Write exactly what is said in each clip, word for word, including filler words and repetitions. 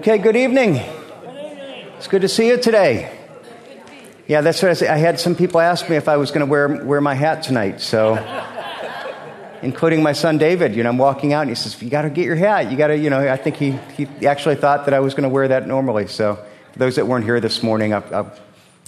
Okay, good evening. It's good to see you today. Yeah, that's what I said. I had some people ask me if I was going to wear wear my hat tonight, so including my son David. You know, I'm walking out and he says, "You got to get your hat. You got to, you know." I think he he actually thought that I was going to wear that normally. So for those that weren't here this morning, I've, I've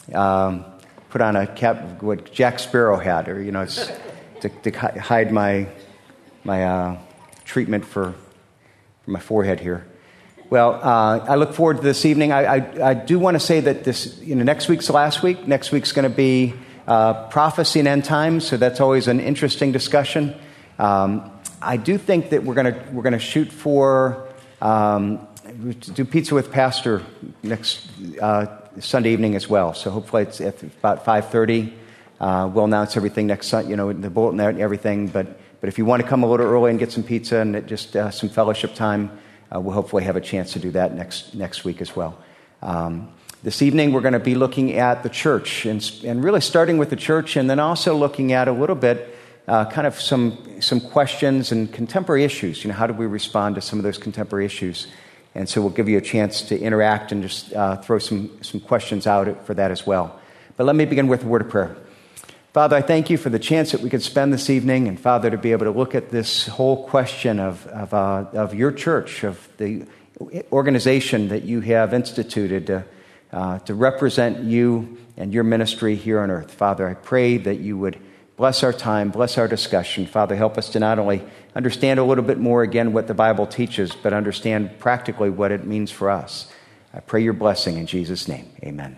um, put on a cap, what Jack Sparrow hat, or you know, it's to, to hide my my uh, treatment for, for my forehead here. Well, uh, I look forward to this evening. I, I, I do want to say that this, you know, next week's the last week. Next week's going to be uh, prophecy and end times, so that's always an interesting discussion. Um, I do think that we're going to we're going to shoot for um, do pizza with Pastor next uh, Sunday evening as well. So hopefully it's at about five thirty. Uh, we'll announce everything next Sunday, you know, the bulletin and everything. But but if you want to come a little early and get some pizza and just uh, some fellowship time. Uh, we'll hopefully have a chance to do that next next week as well. Um, this evening, we're going to be looking at the church, and, and really starting with the church, and then also looking at a little bit, uh, kind of some some questions and contemporary issues. You know, how do we respond to some of those contemporary issues? And so we'll give you a chance to interact and just uh, throw some some questions out for that as well. But let me begin with a word of prayer. Father, I thank you for the chance that we could spend this evening, and Father, to be able to look at this whole question of of, uh, of your church, of the organization that you have instituted to, uh, to represent you and your ministry here on earth. Father, I pray that you would bless our time, bless our discussion. Father, help us to not only understand a little bit more, again, what the Bible teaches, but understand practically what it means for us. I pray your blessing in Jesus' name. Amen.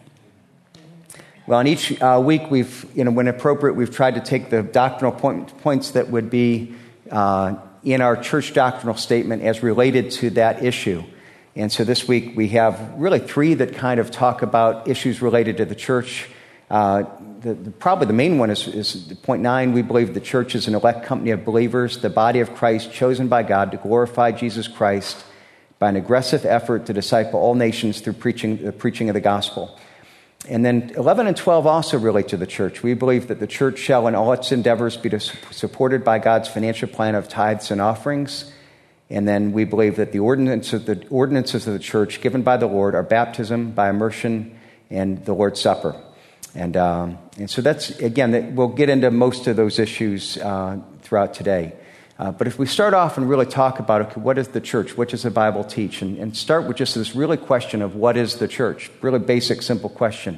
Well, in each uh, week, we've, you know, when appropriate, we've tried to take the doctrinal point, points that would be uh, in our church doctrinal statement as related to that issue. And so this week, we have really three that kind of talk about issues related to the church. Uh, the, the, probably the main one is, is point nine. We believe the church is an elect company of believers, the body of Christ, chosen by God to glorify Jesus Christ by an aggressive effort to disciple all nations through preaching the preaching of the gospel. And then eleven and twelve also relate to the church. We believe that the church shall in all its endeavors be supported by God's financial plan of tithes and offerings. And then we believe that the ordinance of the ordinances of the church given by the Lord are baptism, by immersion, and the Lord's Supper. And um, and so that's, again, that we'll get into most of those issues uh, throughout today. Uh, but if we start off and really talk about, okay, what is the church? What does the Bible teach? And, and start with just this really question of what is the church? Really basic, simple question.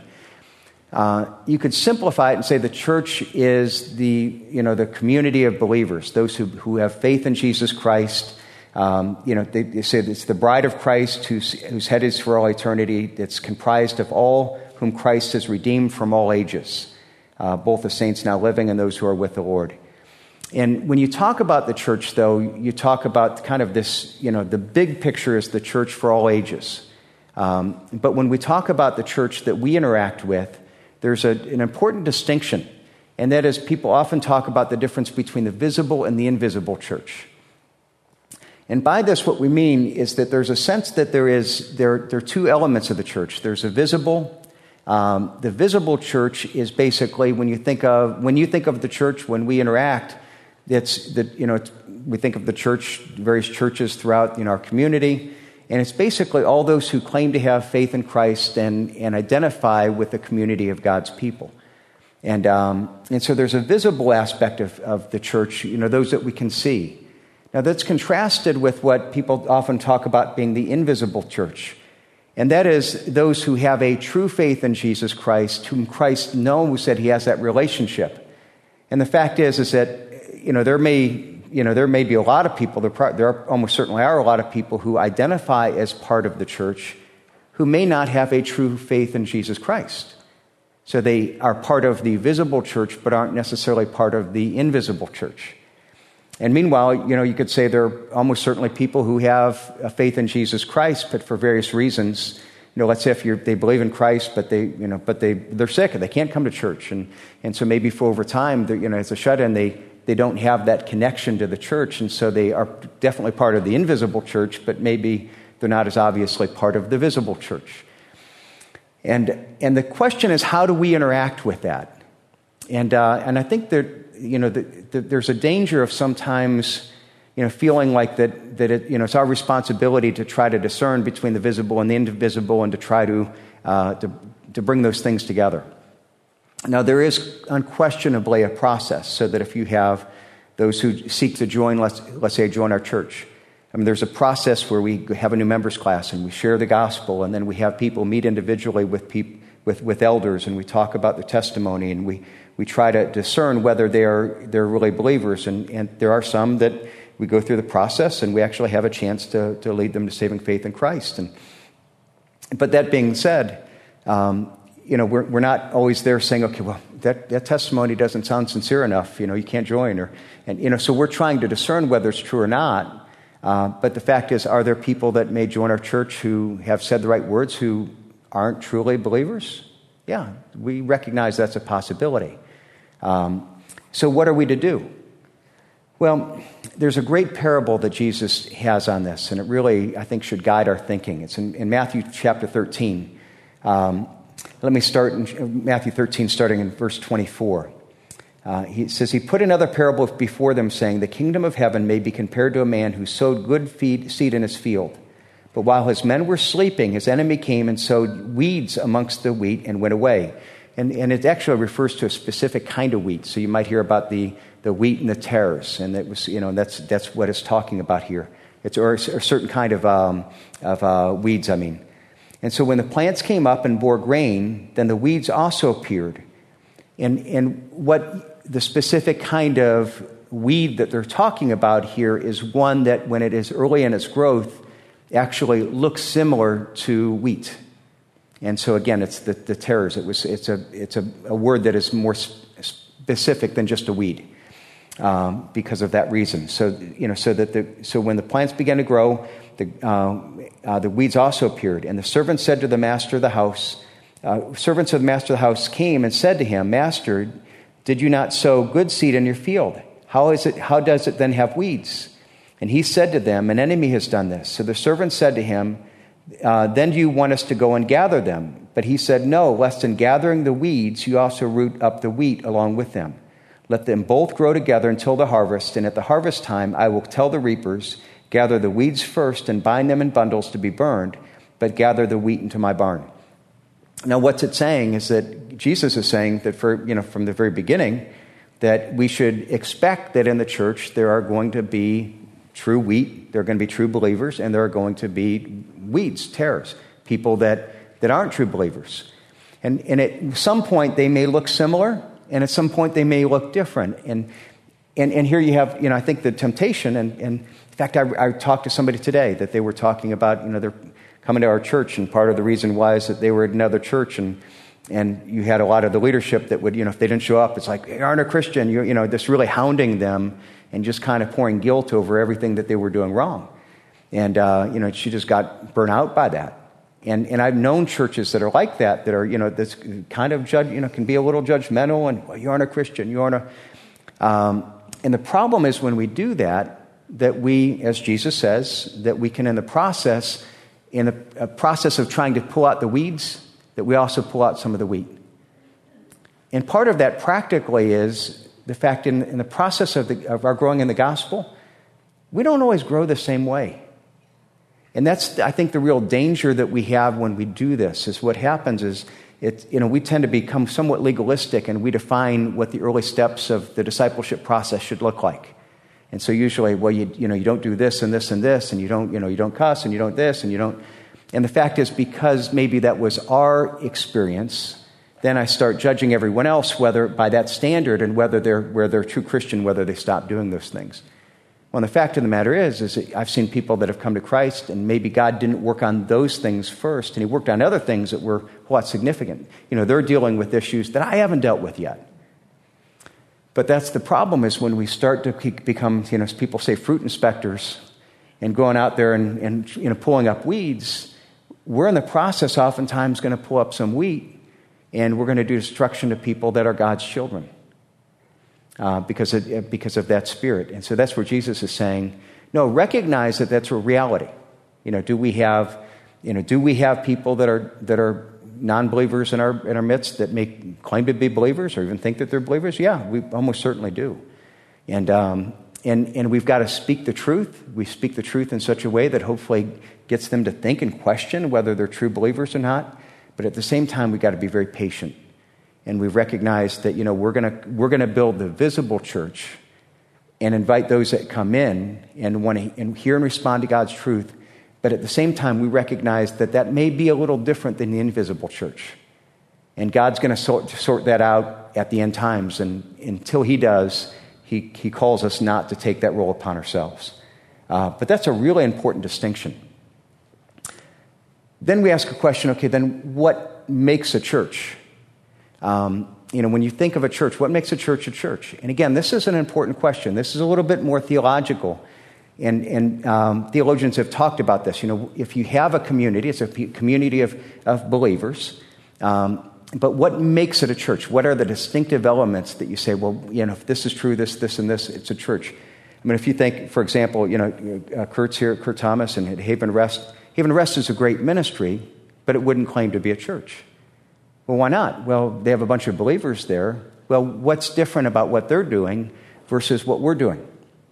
Uh, you could simplify it and say the church is the, you know, the community of believers, those who, who have faith in Jesus Christ. Um, you know, they, they say it's the bride of Christ whose, whose head is for all eternity. That's comprised of all whom Christ has redeemed from all ages, uh, both the saints now living and those who are with the Lord. And when you talk about the church, though, you talk about kind of this, you know, the big picture is the church for all ages. Um, but when we talk about the church that we interact with, there's a, an important distinction, and that is people often talk about the difference between the visible and the invisible church. And by this, what we mean is that there's a sense that there is there, there are two elements of the church. There's a visible. Um, the visible church is basically when you think of when you think of the church, when we interact. It's the, you know, it's, we think of the church, various churches throughout, you know, our community, and it's basically all those who claim to have faith in Christ and, and identify with the community of God's people. And um, and so there's a visible aspect of, of the church, you know, those that we can see. Now that's contrasted with what people often talk about being the invisible church. And that is those who have a true faith in Jesus Christ, whom Christ knows that he has that relationship. And the fact is, is that You know, there may, you know, there may be a lot of people, there, pro- there are, almost certainly are a lot of people who identify as part of the church who may not have a true faith in Jesus Christ. So they are part of the visible church, but aren't necessarily part of the invisible church. And meanwhile, you know, you could say there are almost certainly people who have a faith in Jesus Christ, but for various reasons, you know, let's say if you're, they believe in Christ, but they, you know, but they, they're sick and they can't come to church. And, and so maybe for over time, you know, as a shut-in, they, They don't have that connection to the church, and so they are definitely part of the invisible church, but maybe they're not as obviously part of the visible church. And and the question is, how do we interact with that? And uh, and I think that, you know, the, the, there's a danger of sometimes you know, feeling like that, that it, you know, it's our responsibility to try to discern between the visible and the invisible and to try to, uh, to, to bring those things together. Now, there is unquestionably a process so that if you have those who seek to join, let's, let's say, join our church, I mean, there's a process where we have a new members class and we share the gospel, and then we have people meet individually with people, with, with elders, and we talk about their testimony, and we, we try to discern whether they're they're really believers. And, and there are some that we go through the process and we actually have a chance to, to lead them to saving faith in Christ. And but that being said, um, you know, we're we're not always there saying, okay, well, that, that testimony doesn't sound sincere enough. You know, you can't join, or and you know, so we're trying to discern whether it's true or not. Uh, but the fact is, are there people that may join our church who have said the right words who aren't truly believers? Yeah, we recognize that's a possibility. Um, so what are we to do? Well, there's a great parable that Jesus has on this, and it really, I think, should guide our thinking. It's in, in Matthew chapter thirteen. Um, let me start in Matthew thirteen, starting in verse twenty-four. Uh, he says, he put another parable before them, saying, the kingdom of heaven may be compared to a man who sowed good feed, seed in his field. But while his men were sleeping, his enemy came and sowed weeds amongst the wheat and went away. And, and it actually refers to a specific kind of wheat. So you might hear about the, the wheat and the tares, and that was, you know, that's that's what it's talking about here. It's or a certain kind of um, of uh, weeds. I mean, and so when the plants came up and bore grain, then the weeds also appeared. And and what the specific kind of weed that they're talking about here is one that, when it is early in its growth, actually looks similar to wheat. And so again, it's the, the tares. It was it's a it's a, a word that is more specific than just a weed, um, because of that reason. So you know, so that the so when the plants began to grow, the uh, uh, the weeds also appeared. And the servant said to the master of the house, uh, servants of the master of the house came and said to him, Master, did you not sow good seed in your field? How is it? How does it then have weeds? And he said to them, an enemy has done this. So the servant said to him, uh, then do you want us to go and gather them? But he said, no, lest in gathering the weeds, you also root up the wheat along with them. Let them both grow together until the harvest. And at the harvest time, I will tell the reapers, gather the weeds first and bind them in bundles to be burned, but gather the wheat into my barn. Now, what's it saying is that Jesus is saying that for, you know, from the very beginning, that we should expect that in the church there are going to be true wheat, there are going to be true believers, and there are going to be weeds, tares, people that, that aren't true believers. And, and at some point they may look similar, and at some point they may look different. And and, and here you have, you know, I think the temptation, and, and in fact, I, I talked to somebody today that they were talking about, you know, they're coming to our church, and part of the reason why is that they were at another church, and and you had a lot of the leadership that would, you know, if they didn't show up, it's like, you aren't a Christian, you you know, just really hounding them and just kind of pouring guilt over everything that they were doing wrong. And, uh, you know, she just got burnt out by that. And and I've known churches that are like that, that are, you know, this kind of judge, you know, can be a little judgmental, and, well, you aren't a Christian, you aren't a... Um, and the problem is when we do that, that we, as Jesus says, that we can in the process... in a, a process of trying to pull out the weeds, that we also pull out some of the wheat. And part of that practically is the fact in, in the process of, the, of our growing in the gospel, we don't always grow the same way. And that's, I think, the real danger that we have when we do this, is what happens is, it, you know, we tend to become somewhat legalistic, and we define what the early steps of the discipleship process should look like. And so usually, well, you you know, you don't do this and this and this, and you don't, you know, you don't cuss, and you don't this, and you don't. And the fact is, because maybe that was our experience, then I start judging everyone else whether by that standard, and whether they're where they're true Christian, whether they stop doing those things. Well, the fact of the matter is, is that I've seen people that have come to Christ, and maybe God didn't work on those things first, and He worked on other things that were a lot significant. You know, they're dealing with issues that I haven't dealt with yet. But that's the problem, is when we start to become, you know, as people say, fruit inspectors, and going out there and, and you know, pulling up weeds, we're in the process oftentimes going to pull up some wheat, and we're going to do destruction to people that are God's children uh, because of, because of that spirit. And so that's where Jesus is saying, no, recognize that that's a reality. You know, do we have, you know, do we have people that are that are non-believers in our in our midst that may claim to be believers or even think that they're believers? Yeah, we almost certainly do. And um, and, and we've got to speak the truth. We speak the truth in such a way that hopefully gets them to think and question whether they're true believers or not. But at the same time, we've got to be very patient. And we recognize that, you know, we're going to we're going to build the visible church and invite those that come in and want to and hear and respond to God's truth. But at the same time, we recognize that that may be a little different than the invisible church. And God's going to sort, sort that out at the end times. And until he does, he, he calls us not to take that role upon ourselves. Uh, but that's a really important distinction. Then we ask a question, okay, then what makes a church? Um, you know, when you think of a church, what makes a church a church? And again, this is an important question. This is a little bit more theological. And, and um, theologians have talked about this. You know, if you have a community, it's a community of, of believers. Um, but what makes it a church? What are the distinctive elements that you say, well, you know, if this is true, this, this, and this, it's a church? I mean, if you think, for example, you know, uh, Kurt's here, Kurt Thomas, and at Haven Rest. Haven Rest is a great ministry, but it wouldn't claim to be a church. Well, why not? Well, they have a bunch of believers there. Well, what's different about what they're doing versus what we're doing?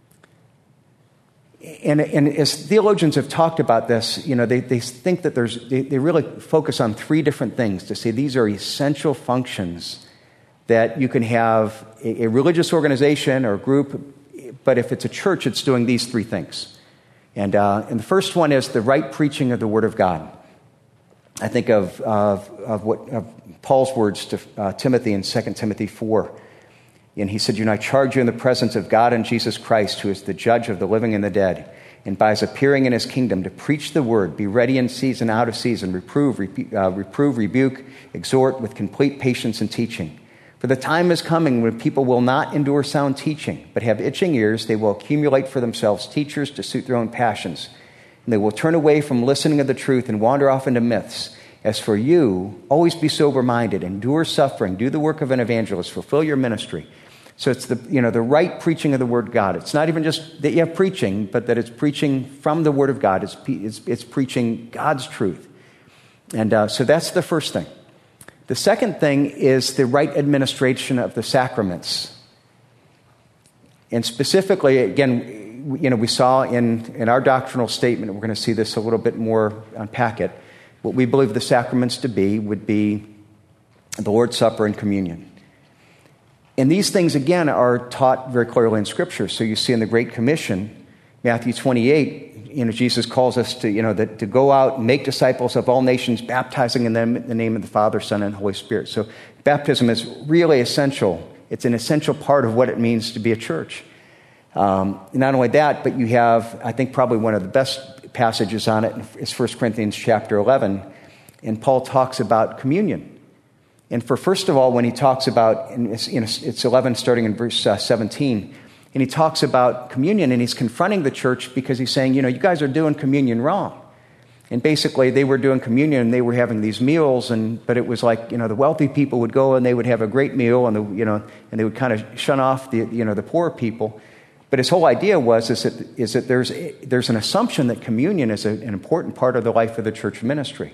And, and as theologians have talked about this, you know, they, they think that there's, they, they really focus on three different things to say these are essential functions that you can have a, a religious organization or group, but if it's a church, it's doing these three things. And, uh, and the first one is the right preaching of the Word of God. I think of, of, of what of Paul's words to uh, Timothy in Second Timothy four. And he said, you know, I charge you in the presence of God and Jesus Christ, who is the judge of the living and the dead, and by his appearing in his kingdom, to preach the word, be ready in season, out of season, reprove, repu- uh, reprove, rebuke, exhort with complete patience and teaching. For the time is coming when people will not endure sound teaching, but have itching ears. They will accumulate for themselves teachers to suit their own passions. And they will turn away from listening to the truth and wander off into myths. As for you, always be sober-minded, endure suffering, do the work of an evangelist, fulfill your ministry. So it's the, you know, the right preaching of the Word of God. It's not even just that you have preaching, but that it's preaching from the Word of God. It's, it's, it's preaching God's truth. And uh, so that's the first thing. The second thing is the right administration of the sacraments. And specifically, again, you know, we saw in, in our doctrinal statement, we're going to see this a little bit more, unpack it. What we believe the sacraments to be would be the Lord's Supper and communion. And these things, again, are taught very clearly in Scripture. So you see in the Great Commission, Matthew twenty-eight, you know, Jesus calls us to, you know, that to go out and make disciples of all nations, baptizing in them in the name of the Father, Son, and Holy Spirit. So baptism is really essential. It's an essential part of what it means to be a church. Um, not only that, but you have, I think, probably one of the best passages on it is First Corinthians chapter eleven. And Paul talks about communion. And for first of all, when he talks about, and it's, you know, it's eleven starting in verse uh, seventeen, and he talks about communion, and he's confronting the church because he's saying, you know, you guys are doing communion wrong. And basically, they were doing communion, and they were having these meals, and but it was like, you know, the wealthy people would go and they would have a great meal, and the, you know, and they would kind of shun off the, you know, the poor people. But his whole idea was is that is that there's there's an assumption that communion is a, an important part of the life of the church ministry.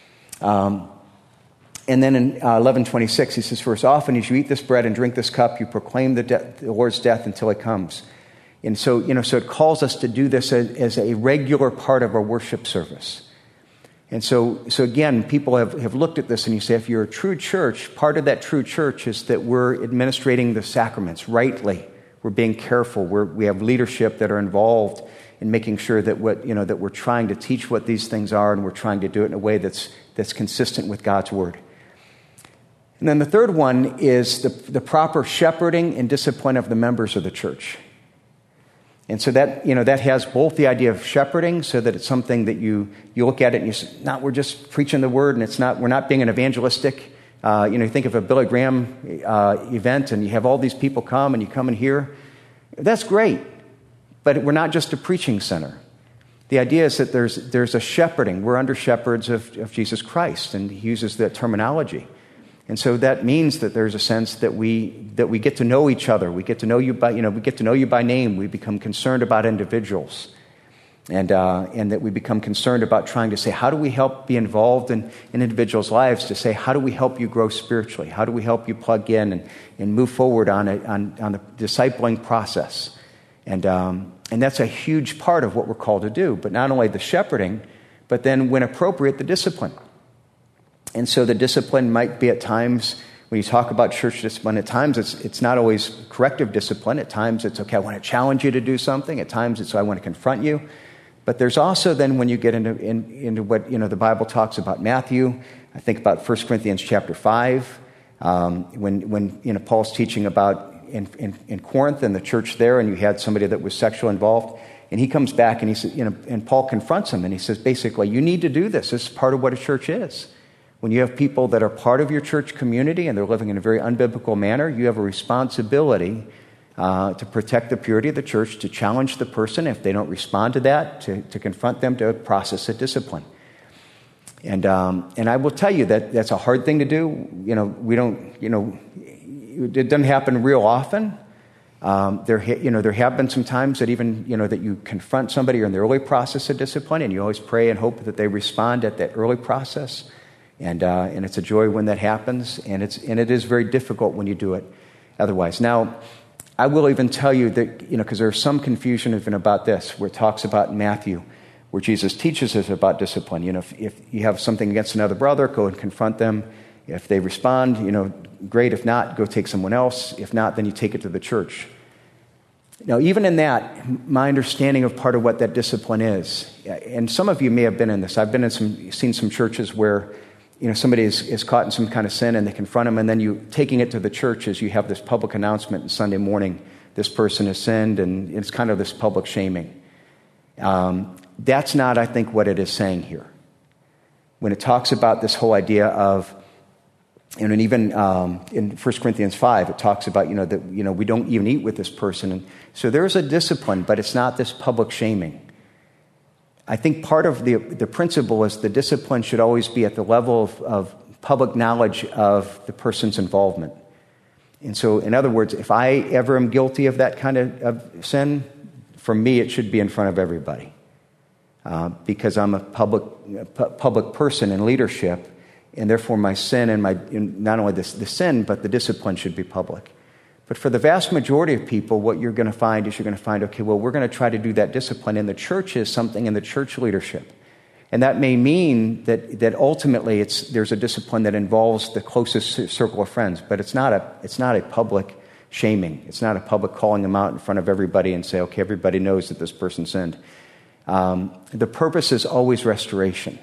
Um, And then in uh, eleven twenty-six, he says, for as often as you eat this bread and drink this cup, you proclaim the, de- the Lord's death until he comes. And so, you know, so it calls us to do this as, as a regular part of our worship service. And so, so again, people have, have looked at this and you say, if you're a true church, part of that true church is that we're administrating the sacraments rightly. We're being careful. We're, we have leadership that are involved in making sure that what, you know, that we're trying to teach what these things are, and we're trying to do it in a way that's, that's consistent with God's word. And then the third one is the, the proper shepherding and discipline of the members of the church. And so that, you know, that has both the idea of shepherding, so that it's something that you, you look at it and you say, not, we're just preaching the word, and it's not, we're not being an evangelistic, uh, you know, you think of a Billy Graham uh, event, and you have all these people come, and you come and hear. That's great, but we're not just a preaching center. The idea is that there's, there's a shepherding. We're under shepherds of, of Jesus Christ, and he uses that terminology. And so that means that there's a sense that we that we get to know each other. We get to know you by you know we get to know you by name. We become concerned about individuals, and uh, and that we become concerned about trying to say, how do we help be involved in, in individuals' lives? To say, how do we help you grow spiritually? How do we help you plug in and, and move forward on a, on on the discipling process? And, um, and that's a huge part of what we're called to do. But not only the shepherding, but then when appropriate, the discipline. And so the discipline might be at times, when you talk about church discipline, at times it's it's not always corrective discipline. At times it's, okay, I want to challenge you to do something. At times it's, I want to confront you. But there's also then when you get into in, into what, you know, the Bible talks about Matthew, I think about First Corinthians chapter five, um, when, when, you know, Paul's teaching about in, in, in Corinth and the church there, and you had somebody that was sexually involved, and he comes back and he says, you know, and Paul confronts him, and he says, basically, you need to do this. This is part of what a church is. When you have people that are part of your church community and they're living in a very unbiblical manner, you have a responsibility uh, to protect the purity of the church, to challenge the person if they don't respond to that, to, to confront them, to process a discipline. And um, and I will tell you that that's a hard thing to do. You know, we don't, you know, it doesn't happen real often. Um, there, you know, there have been some times that even, you know, that you confront somebody in the early process of discipline, and you always pray and hope that they respond at that early process. And uh, and it's a joy when that happens, and it's and it is very difficult when you do it otherwise. Now, I will even tell you that, you know, because there's some confusion even about this, where it talks about in Matthew, where Jesus teaches us about discipline. You know, if, if you have something against another brother, go and confront them. If they respond, you know, great. If not, go take someone else. If not, then you take it to the church. Now, even in that, my understanding of part of what that discipline is, and some of you may have been in this. I've been in some, seen some churches where, you know, somebody is, is caught in some kind of sin and they confront them, and then you taking it to the church as you have this public announcement on Sunday morning, this person has sinned, and it's kind of this public shaming. Um, that's not, I think, what it is saying here. When it talks about this whole idea of, and even um, in First Corinthians five, it talks about, you know, that, you know, we don't even eat with this person. And so there's a discipline, but it's not this public shaming. I think part of the the principle is the discipline should always be at the level of, of public knowledge of the person's involvement. And so, in other words, if I ever am guilty of that kind of, of sin, for me it should be in front of everybody. Uh, because I'm a public pu- public person in leadership, and therefore my sin and my not only this, the sin, but the discipline should be public. But for the vast majority of people, what you're going to find is you're going to find, okay, well, we're going to try to do that discipline, and the church is something in the church leadership. And that may mean that that ultimately it's there's a discipline that involves the closest circle of friends, but it's not a it's not a public shaming. It's not a public calling them out in front of everybody and say, okay, everybody knows that this person sinned. Um, the purpose is always restoration.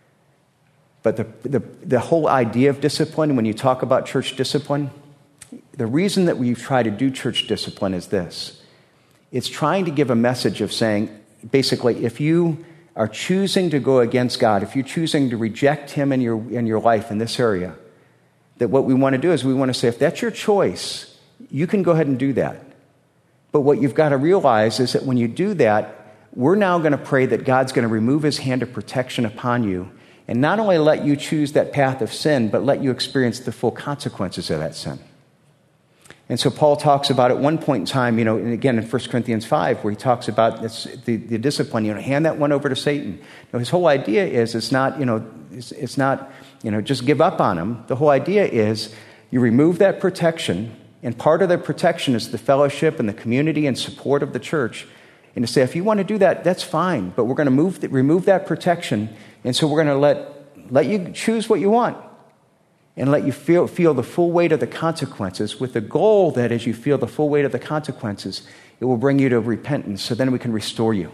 But the, the the whole idea of discipline, when you talk about church discipline, the reason that we try to do church discipline is this. It's trying to give a message of saying, basically, if you are choosing to go against God, if you're choosing to reject Him in your in your life in this area, that what we want to do is we want to say, if that's your choice, you can go ahead and do that. But what you've got to realize is that when you do that, we're now going to pray that God's going to remove His hand of protection upon you, and not only let you choose that path of sin, but let you experience the full consequences of that sin. And so Paul talks about at one point in time, you know, and again in First Corinthians five, where he talks about this, the, the discipline, you know, hand that one over to Satan. Now, his whole idea is it's not, you know, it's, it's not, you know, just give up on him. The whole idea is you remove that protection, and part of the protection is the fellowship and the community and support of the church. And to say, if you want to do that, that's fine, but we're going to move the, remove that protection, and so we're going to let let you choose what you want. And let you feel feel the full weight of the consequences, with the goal that as you feel the full weight of the consequences, it will bring you to repentance, so then we can restore you.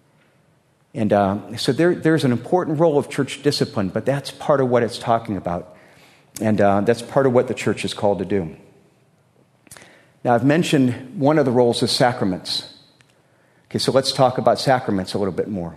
And uh, so there, there's an important role of church discipline, but that's part of what it's talking about. And uh, that's part of what the church is called to do. Now, I've mentioned one of the roles is sacraments. Okay, so let's talk about sacraments a little bit more.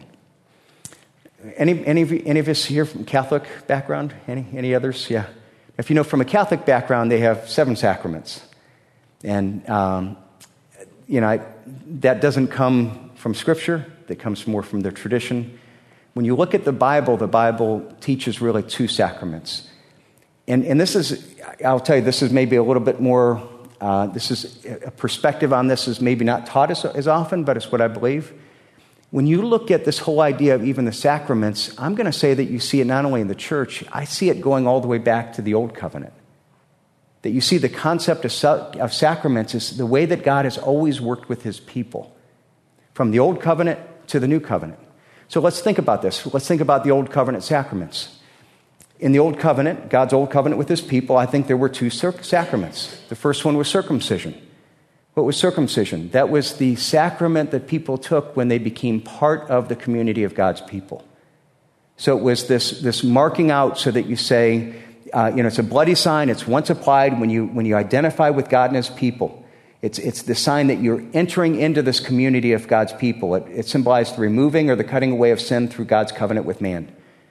Any, any, of, you, any of us here from Catholic background? Any, any others? Yeah. If you know, from a Catholic background, they have seven sacraments. And, um, you know, I, that doesn't come from Scripture. That comes more from the tradition. When you look at the Bible, the Bible teaches really two sacraments. And, and this is, I'll tell you, this is maybe a little bit more, uh, this is, a perspective on this is maybe not taught as, as often, but it's what I believe. When you look at this whole idea of even the sacraments, I'm going to say that you see it not only in the church, I see it going all the way back to the Old Covenant. that you see the concept of, of sacraments is the way that God has always worked with his people, from the Old Covenant to the New Covenant. So let's think about this. Let's think about the Old Covenant sacraments. In the Old Covenant, God's Old Covenant with his people, I think there were two sacraments. The first one was circumcision. What was circumcision? That was the sacrament that people took when they became part of the community of God's people. So it was this, this marking out so that you say, uh, you know, it's a bloody sign. It's once applied when you when you identify with God and his people. It's it's the sign that you're entering into this community of God's people. It, it symbolized the removing or the cutting away of sin through God's covenant with man.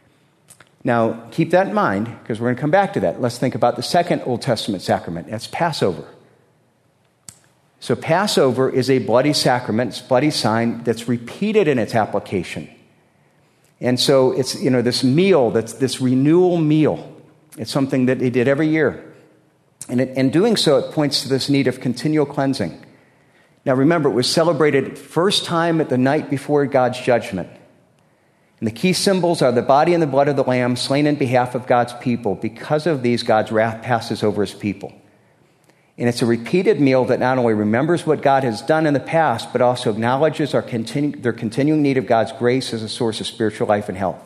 Now, keep that in mind, because we're going to come back to that. Let's think about the second Old Testament sacrament. That's Passover. So Passover is a bloody sacrament, it's a bloody sign that's repeated in its application. And so it's, you know, this meal, that's this renewal meal. It's something that they did every year. And it, in doing so, it points to this need of continual cleansing. Now remember, it was celebrated first time at the night before God's judgment. And the key symbols are the body and the blood of the Lamb slain in behalf of God's people. Because of these, God's wrath passes over his people. And it's a repeated meal that not only remembers what God has done in the past, but also acknowledges our continu- their continuing need of God's grace as a source of spiritual life and health.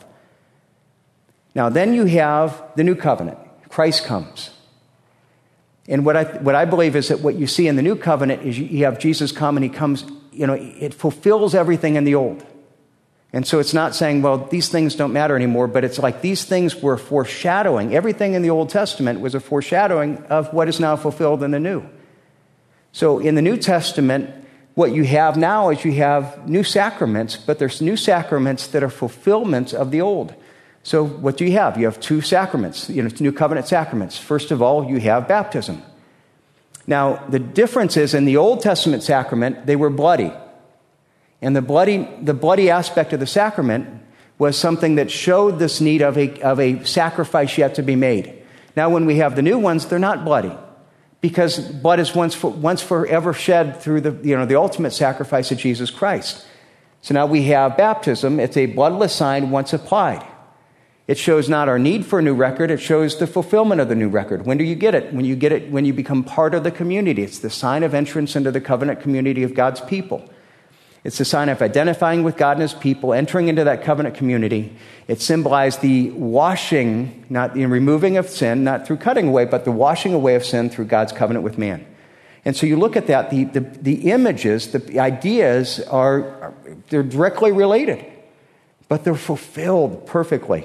Now, then you have the new covenant. Christ comes. And what I, what I believe is that what you see in the new covenant is you, you have Jesus come and he comes, you know, it fulfills everything in the old. And so it's not saying, well, these things don't matter anymore, but it's like these things were foreshadowing. Everything in the Old Testament was a foreshadowing of what is now fulfilled in the New. So in the New Testament, what you have now is you have new sacraments, but there's new sacraments that are fulfillments of the old. So what do you have? You have two sacraments, you know, New Covenant sacraments. First of all, you have baptism. Now, the difference is in the Old Testament sacrament, they were bloody. And the bloody, the bloody aspect of the sacrament was something that showed this need of a, of a sacrifice yet to be made. Now, when we have the new ones, they're not bloody, because blood is once for, once forever shed through the, you know, the ultimate sacrifice of Jesus Christ. So now we have baptism. It's a bloodless sign once applied. It shows not our need for a new record. It shows the fulfillment of the new record. When do you get it? When you get it, when you become part of the community. It's the sign of entrance into the covenant community of God's people. It's a sign of identifying with God and his people, entering into that covenant community. It symbolized the washing, not the removing of sin, not through cutting away, but the washing away of sin through God's covenant with man. And so you look at that, the, the, the images, the ideas are, they're directly related, but they're fulfilled perfectly.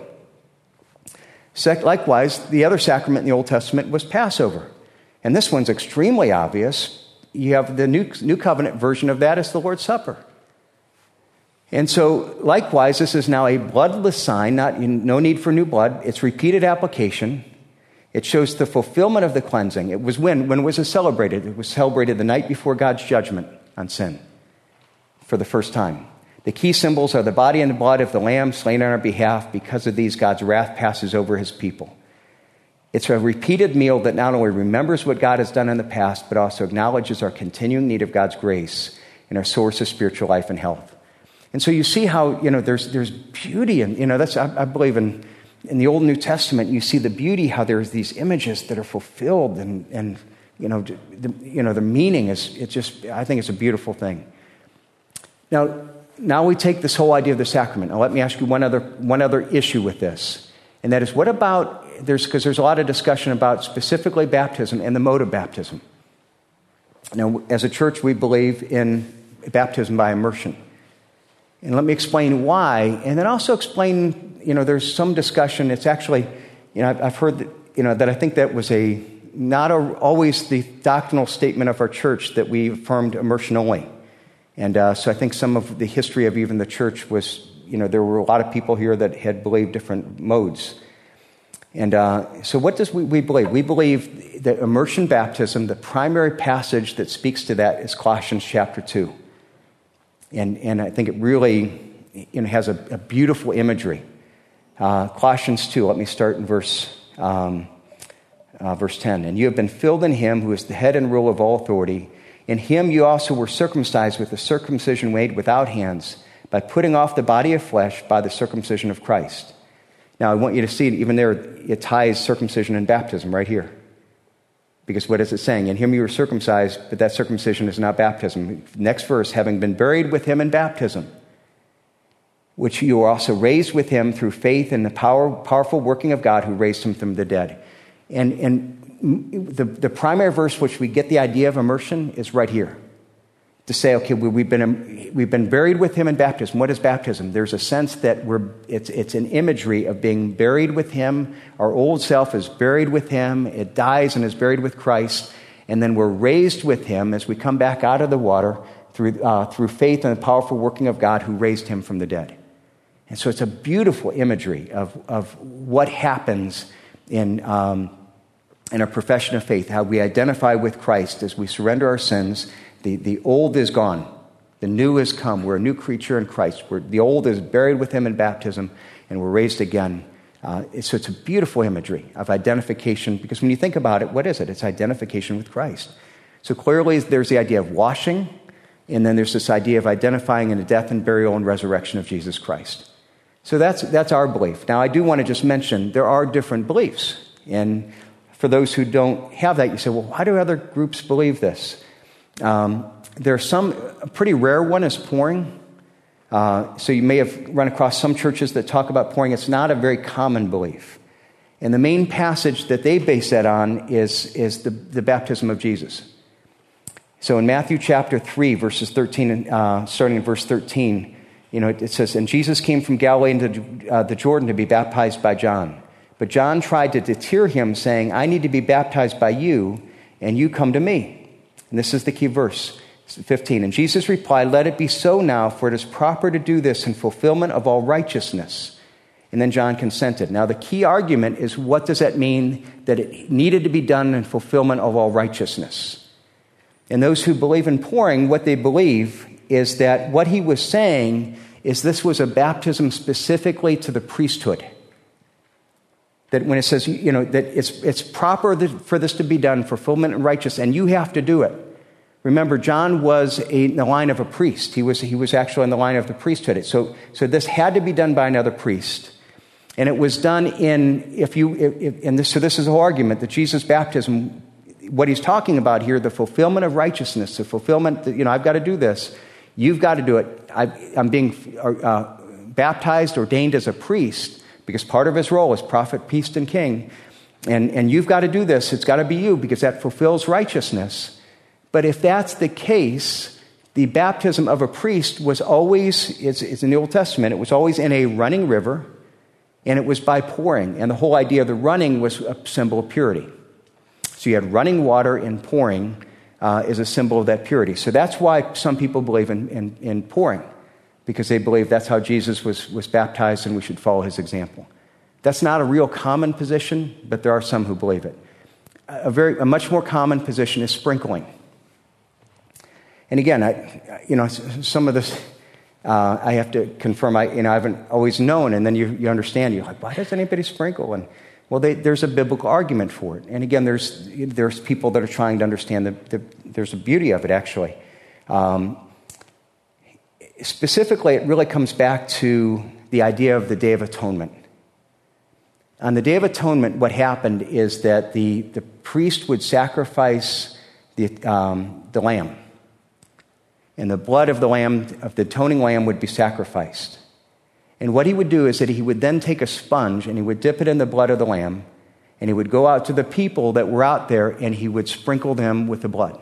Likewise, the other sacrament in the Old Testament was Passover. And this one's extremely obvious. You have the new, new covenant version of that is the Lord's Supper. And so, likewise, this is now a bloodless sign, not, no need for new blood. It's repeated application. It shows the fulfillment of the cleansing. It was when? When was it celebrated? It was celebrated the night before God's judgment on sin for the first time. The key symbols are the body and the blood of the Lamb slain on our behalf. Because of these, God's wrath passes over his people. It's a repeated meal that not only remembers what God has done in the past, but also acknowledges our continuing need of God's grace and our source of spiritual life and health. And so you see how, you know, there's there's beauty, and you know, that's I, I believe in in the Old and New Testament. You see the beauty, how there's these images that are fulfilled, and and you know, the, you know, the meaning is it's just I think it's a beautiful thing. Now, now we take this whole idea of the sacrament. Now, let me ask you one other one other issue with this, and that is, what about There's because there's a lot of discussion about specifically baptism and the mode of baptism. Now, as a church, we believe in baptism by immersion. And let me explain why, and then also explain, you know, there's some discussion. It's actually, you know, I've, I've heard that, you know, that I think that was a not a, always the doctrinal statement of our church that we affirmed immersion only. And uh, so I think some of the history of even the church was, you know, there were a lot of people here that had believed different modes. And uh, so what does we, we believe? We believe that immersion baptism, the primary passage that speaks to that is Colossians chapter two. And and I think it really, you know, has a, a beautiful imagery. Uh, Colossians two, let me start in verse, um, uh, verse ten. And you have been filled in him who is the head and rule of all authority. In him you also were circumcised with the circumcision made without hands, by putting off the body of flesh by the circumcision of Christ. Now, I want you to see, even there, it ties circumcision and baptism right here. Because what is it saying? In him you were circumcised, but that circumcision is not baptism. Next verse, having been buried with him in baptism, which you were also raised with him through faith in the power, powerful working of God who raised him from the dead. And, and the, the primary verse which we get the idea of immersion is right here. To say, okay, we, we've been we've been buried with him in baptism. What is baptism? There's a sense that we're it's it's an imagery of being buried with him. Our old self is buried with him. It dies and is buried with Christ, and then we're raised with him as we come back out of the water through uh, through faith in the powerful working of God who raised him from the dead. And so it's a beautiful imagery of of what happens in um, in our profession of faith, how we identify with Christ as we surrender our sins. The, the old is gone. The new has come. We're a new creature in Christ. We're, the old is buried with him in baptism, and we're raised again. Uh, so it's a beautiful imagery of identification, because when you think about it, what is it? It's identification with Christ. So clearly there's the idea of washing, and then there's this idea of identifying in the death and burial and resurrection of Jesus Christ. So that's, that's our belief. Now, I do want to just mention there are different beliefs. And for those who don't have that, you say, well, why do other groups believe this? Um, there's some, a pretty rare one is pouring. Uh, so you may have run across some churches that talk about pouring. It's not a very common belief. And the main passage that they base that on is, is the, the baptism of Jesus. So in Matthew chapter three, verses thirteen, uh, starting in verse thirteen, you know, it, it says, and Jesus came from Galilee into uh, the Jordan to be baptized by John. But John tried to deter him, saying, I need to be baptized by you, and you come to me. And this is the key verse, fifteen. And Jesus replied, let it be so now, for it is proper to do this in fulfillment of all righteousness. And then John consented. Now the key argument is, what does that mean that it needed to be done in fulfillment of all righteousness? And those who believe in pouring, what they believe is that what he was saying is this was a baptism specifically to the priesthood. That when it says, you know, that it's it's proper for this to be done, fulfillment and righteous, and you have to do it. Remember, John was a, in the line of a priest. He was he was actually in the line of the priesthood. So so this had to be done by another priest, and it was done in if you if, and this so this is the whole argument that Jesus' baptism, what he's talking about here, the fulfillment of righteousness, the fulfillment that, you know, I've got to do this, you've got to do it. I, I'm being uh, baptized, ordained as a priest. Because part of his role is prophet, priest, and king. And, and you've got to do this. It's got to be you, because that fulfills righteousness. But if that's the case, the baptism of a priest was always, it's, it's in the Old Testament, it was always in a running river, and it was by pouring. And the whole idea of the running was a symbol of purity. So you had running water, and pouring uh, is a symbol of that purity. So that's why some people believe in, in, in pouring. Because they believe that's how Jesus was, was baptized, and we should follow his example. That's not a real common position, but there are some who believe it. A, very, a much more common position is sprinkling. And again, I, you know, some of this, uh, I have to confirm, I, you know, I haven't always known, and then you, you understand, you're like, why does anybody sprinkle? And well, they, there's a biblical argument for it. And again, there's there's people that are trying to understand, the, the, there's a beauty of it, actually. Um, Specifically, it really comes back to the idea of the Day of Atonement. On the Day of Atonement, what happened is that the, the priest would sacrifice the, um, the lamb. And the blood of the lamb, of the atoning lamb, would be sacrificed. And what he would do is that he would then take a sponge and he would dip it in the blood of the lamb, and he would go out to the people that were out there, and he would sprinkle them with the blood.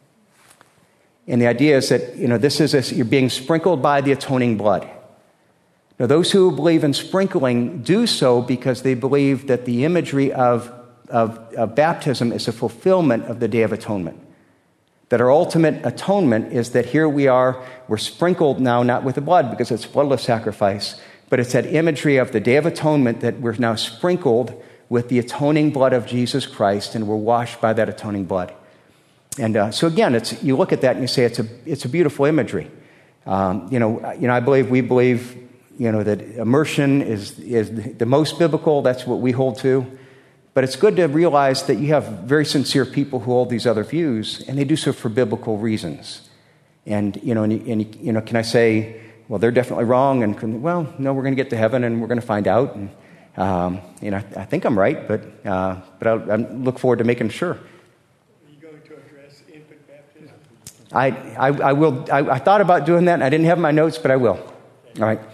And the idea is that, you know, this is a, you're being sprinkled by the atoning blood. Now, those who believe in sprinkling do so because they believe that the imagery of, of, of baptism is a fulfillment of the Day of Atonement. That our ultimate atonement is that here we are, we're sprinkled now, not with the blood because it's bloodless sacrifice, but it's that imagery of the Day of Atonement that we're now sprinkled with the atoning blood of Jesus Christ, and we're washed by that atoning blood. And uh, so again, it's you look at that and you say it's a it's a beautiful imagery. Um, you know, you know, I believe we believe you know that immersion is is the most biblical. That's what we hold to. But it's good to realize that you have very sincere people who hold these other views, and they do so for biblical reasons. And you know, and, and you know, can I say, well, they're definitely wrong? And well, no, we're going to get to heaven and we're going to find out. And um, you know, I think I'm right, but uh, but I, I look forward to making sure. I, I, I will. I, I thought about doing that, and I didn't have my notes, but I will. All right.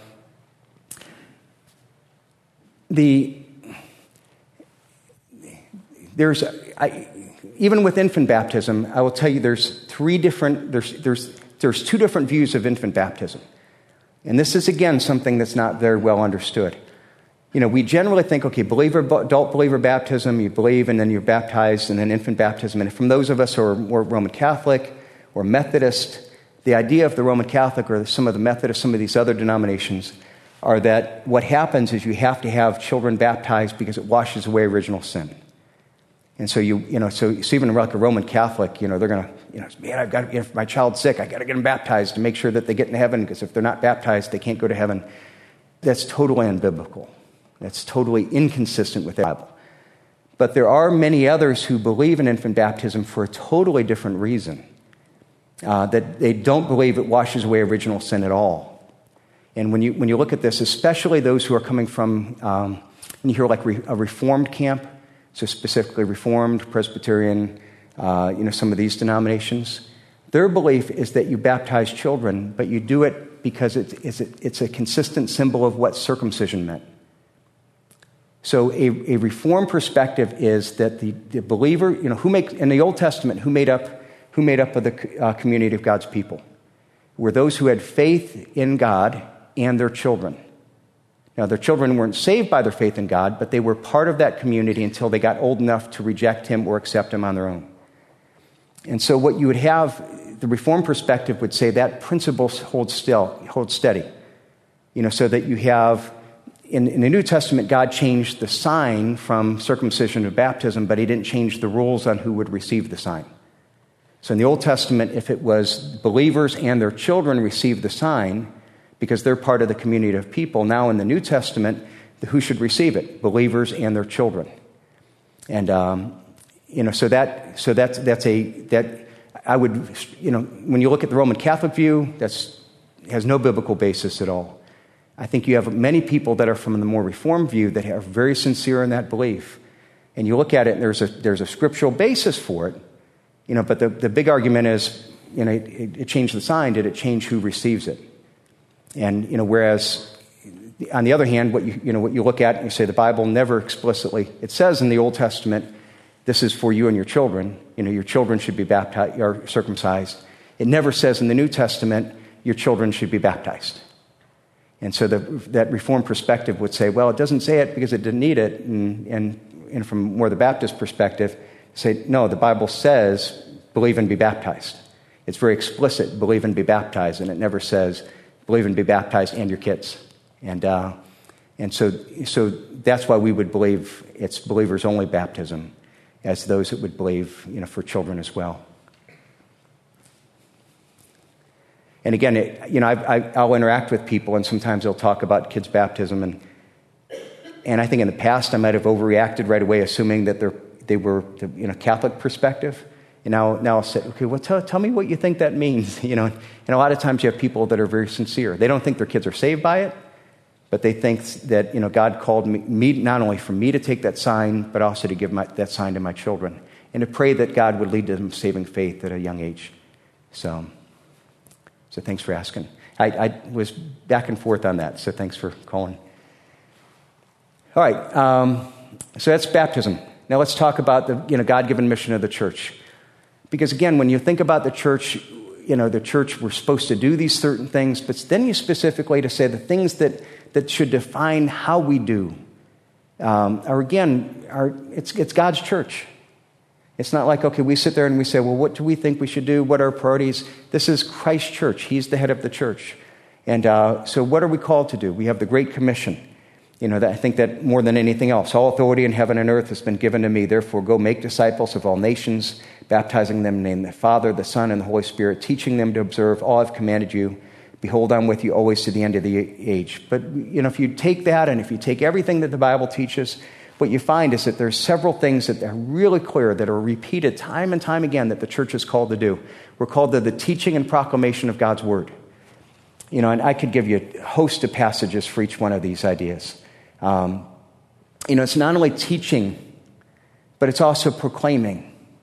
The there's I, even with infant baptism, I will tell you there's three different there's there's there's two different views of infant baptism, and this is again something that's not very well understood. You know, we generally think, okay, believer, adult believer baptism, you believe, and then you're baptized, and then infant baptism. And from those of us who are more Roman Catholic or Methodist, the idea of the Roman Catholic or some of the Methodists, some of these other denominations, are that what happens is you have to have children baptized because it washes away original sin. And so you, you know, so, so even like a Roman Catholic, you know, they're going to, you know, man, I've got to, if my child's sick, I got to get them baptized to make sure that they get into heaven, because if they're not baptized, they can't go to heaven. That's totally unbiblical. That's totally inconsistent with the Bible. But there are many others who believe in infant baptism for a totally different reason. Uh, that they don't believe it washes away original sin at all. And when you when you look at this, especially those who are coming from, um, when you hear like re, a Reformed camp, so specifically Reformed, Presbyterian, uh, you know, some of these denominations, their belief is that you baptize children, but you do it because it's, it's, a, it's a consistent symbol of what circumcision meant. So a, a Reformed perspective is that the, the believer, you know, who make in the Old Testament, who made up who made up of the uh, community of God's people? Were those who had faith in God and their children. Now, their children weren't saved by their faith in God, but they were part of that community until they got old enough to reject him or accept him on their own. And so what you would have, the Reformed perspective would say that principle holds still, holds steady. You know, so that you have, in, in the New Testament, God changed the sign from circumcision to baptism, but he didn't change the rules on who would receive the sign. So in the Old Testament, if it was believers and their children received the sign, because they're part of the community of people, now in the New Testament, who should receive it? Believers and their children. And, um, you know, so that, so that's, that's a, that I would, you know, when you look at the Roman Catholic view, that's, has no biblical basis at all. I think you have many people that are from the more Reformed view that are very sincere in that belief. And you look at it and there's a, there's a scriptural basis for it. You know, but the, the big argument is, you know, it, it changed the sign. Did it change who receives it? And, you know, whereas, on the other hand, what you, you know, what you look at and you say the Bible never explicitly, it says in the Old Testament, this is for you and your children. You know, your children should be baptized or circumcised. It never says in the New Testament, your children should be baptized. And so the, that Reformed perspective would say, well, it doesn't say it because it didn't need it. And, and, and from more the Baptist perspective, say, no, the Bible says, believe and be baptized. It's very explicit, believe and be baptized, and it never says, believe and be baptized and your kids. And uh, and so so that's why we would believe it's believers-only baptism, as those that would believe, you know, for children as well. And again, it, you know, I, I, I'll interact with people, and sometimes they'll talk about kids' baptism, and and I think in the past I might have overreacted right away, assuming that they're they were, the, you know, Catholic perspective. And now, now I'll say, okay, well, tell, tell me what you think that means. You know, and a lot of times you have people that are very sincere. They don't think their kids are saved by it, but they think that, you know, God called me, me not only for me to take that sign, but also to give my, that sign to my children, and to pray that God would lead to them saving faith at a young age. So, so thanks for asking. I, I was back and forth on that, so thanks for calling. All right, um, so that's baptism. Now let's talk about the, you know, God-given mission of the church. Because again, when you think about the church, you know, the church, we're supposed to do these certain things, but then you specifically to say the things that, that should define how we do um, are, again, are, it's, it's God's church. It's not like, okay, we sit there and we say, well, what do we think we should do? What are our priorities? This is Christ's church. He's the head of the church. And uh, so what are we called to do? We have the Great Commission. You know, I think that more than anything else, all authority in heaven and earth has been given to me. Therefore, go make disciples of all nations, baptizing them in the name of the Father, the Son, and the Holy Spirit, teaching them to observe all I've commanded you. Behold, I'm with you always to the end of the age. But, you know, if you take that and if you take everything that the Bible teaches, what you find is that there's several things that are really clear that are repeated time and time again that the church is called to do. We're called to the teaching and proclamation of God's word. You know, and I could give you a host of passages for each one of these ideas. Um, you know, it's not only teaching, but it's also proclaiming.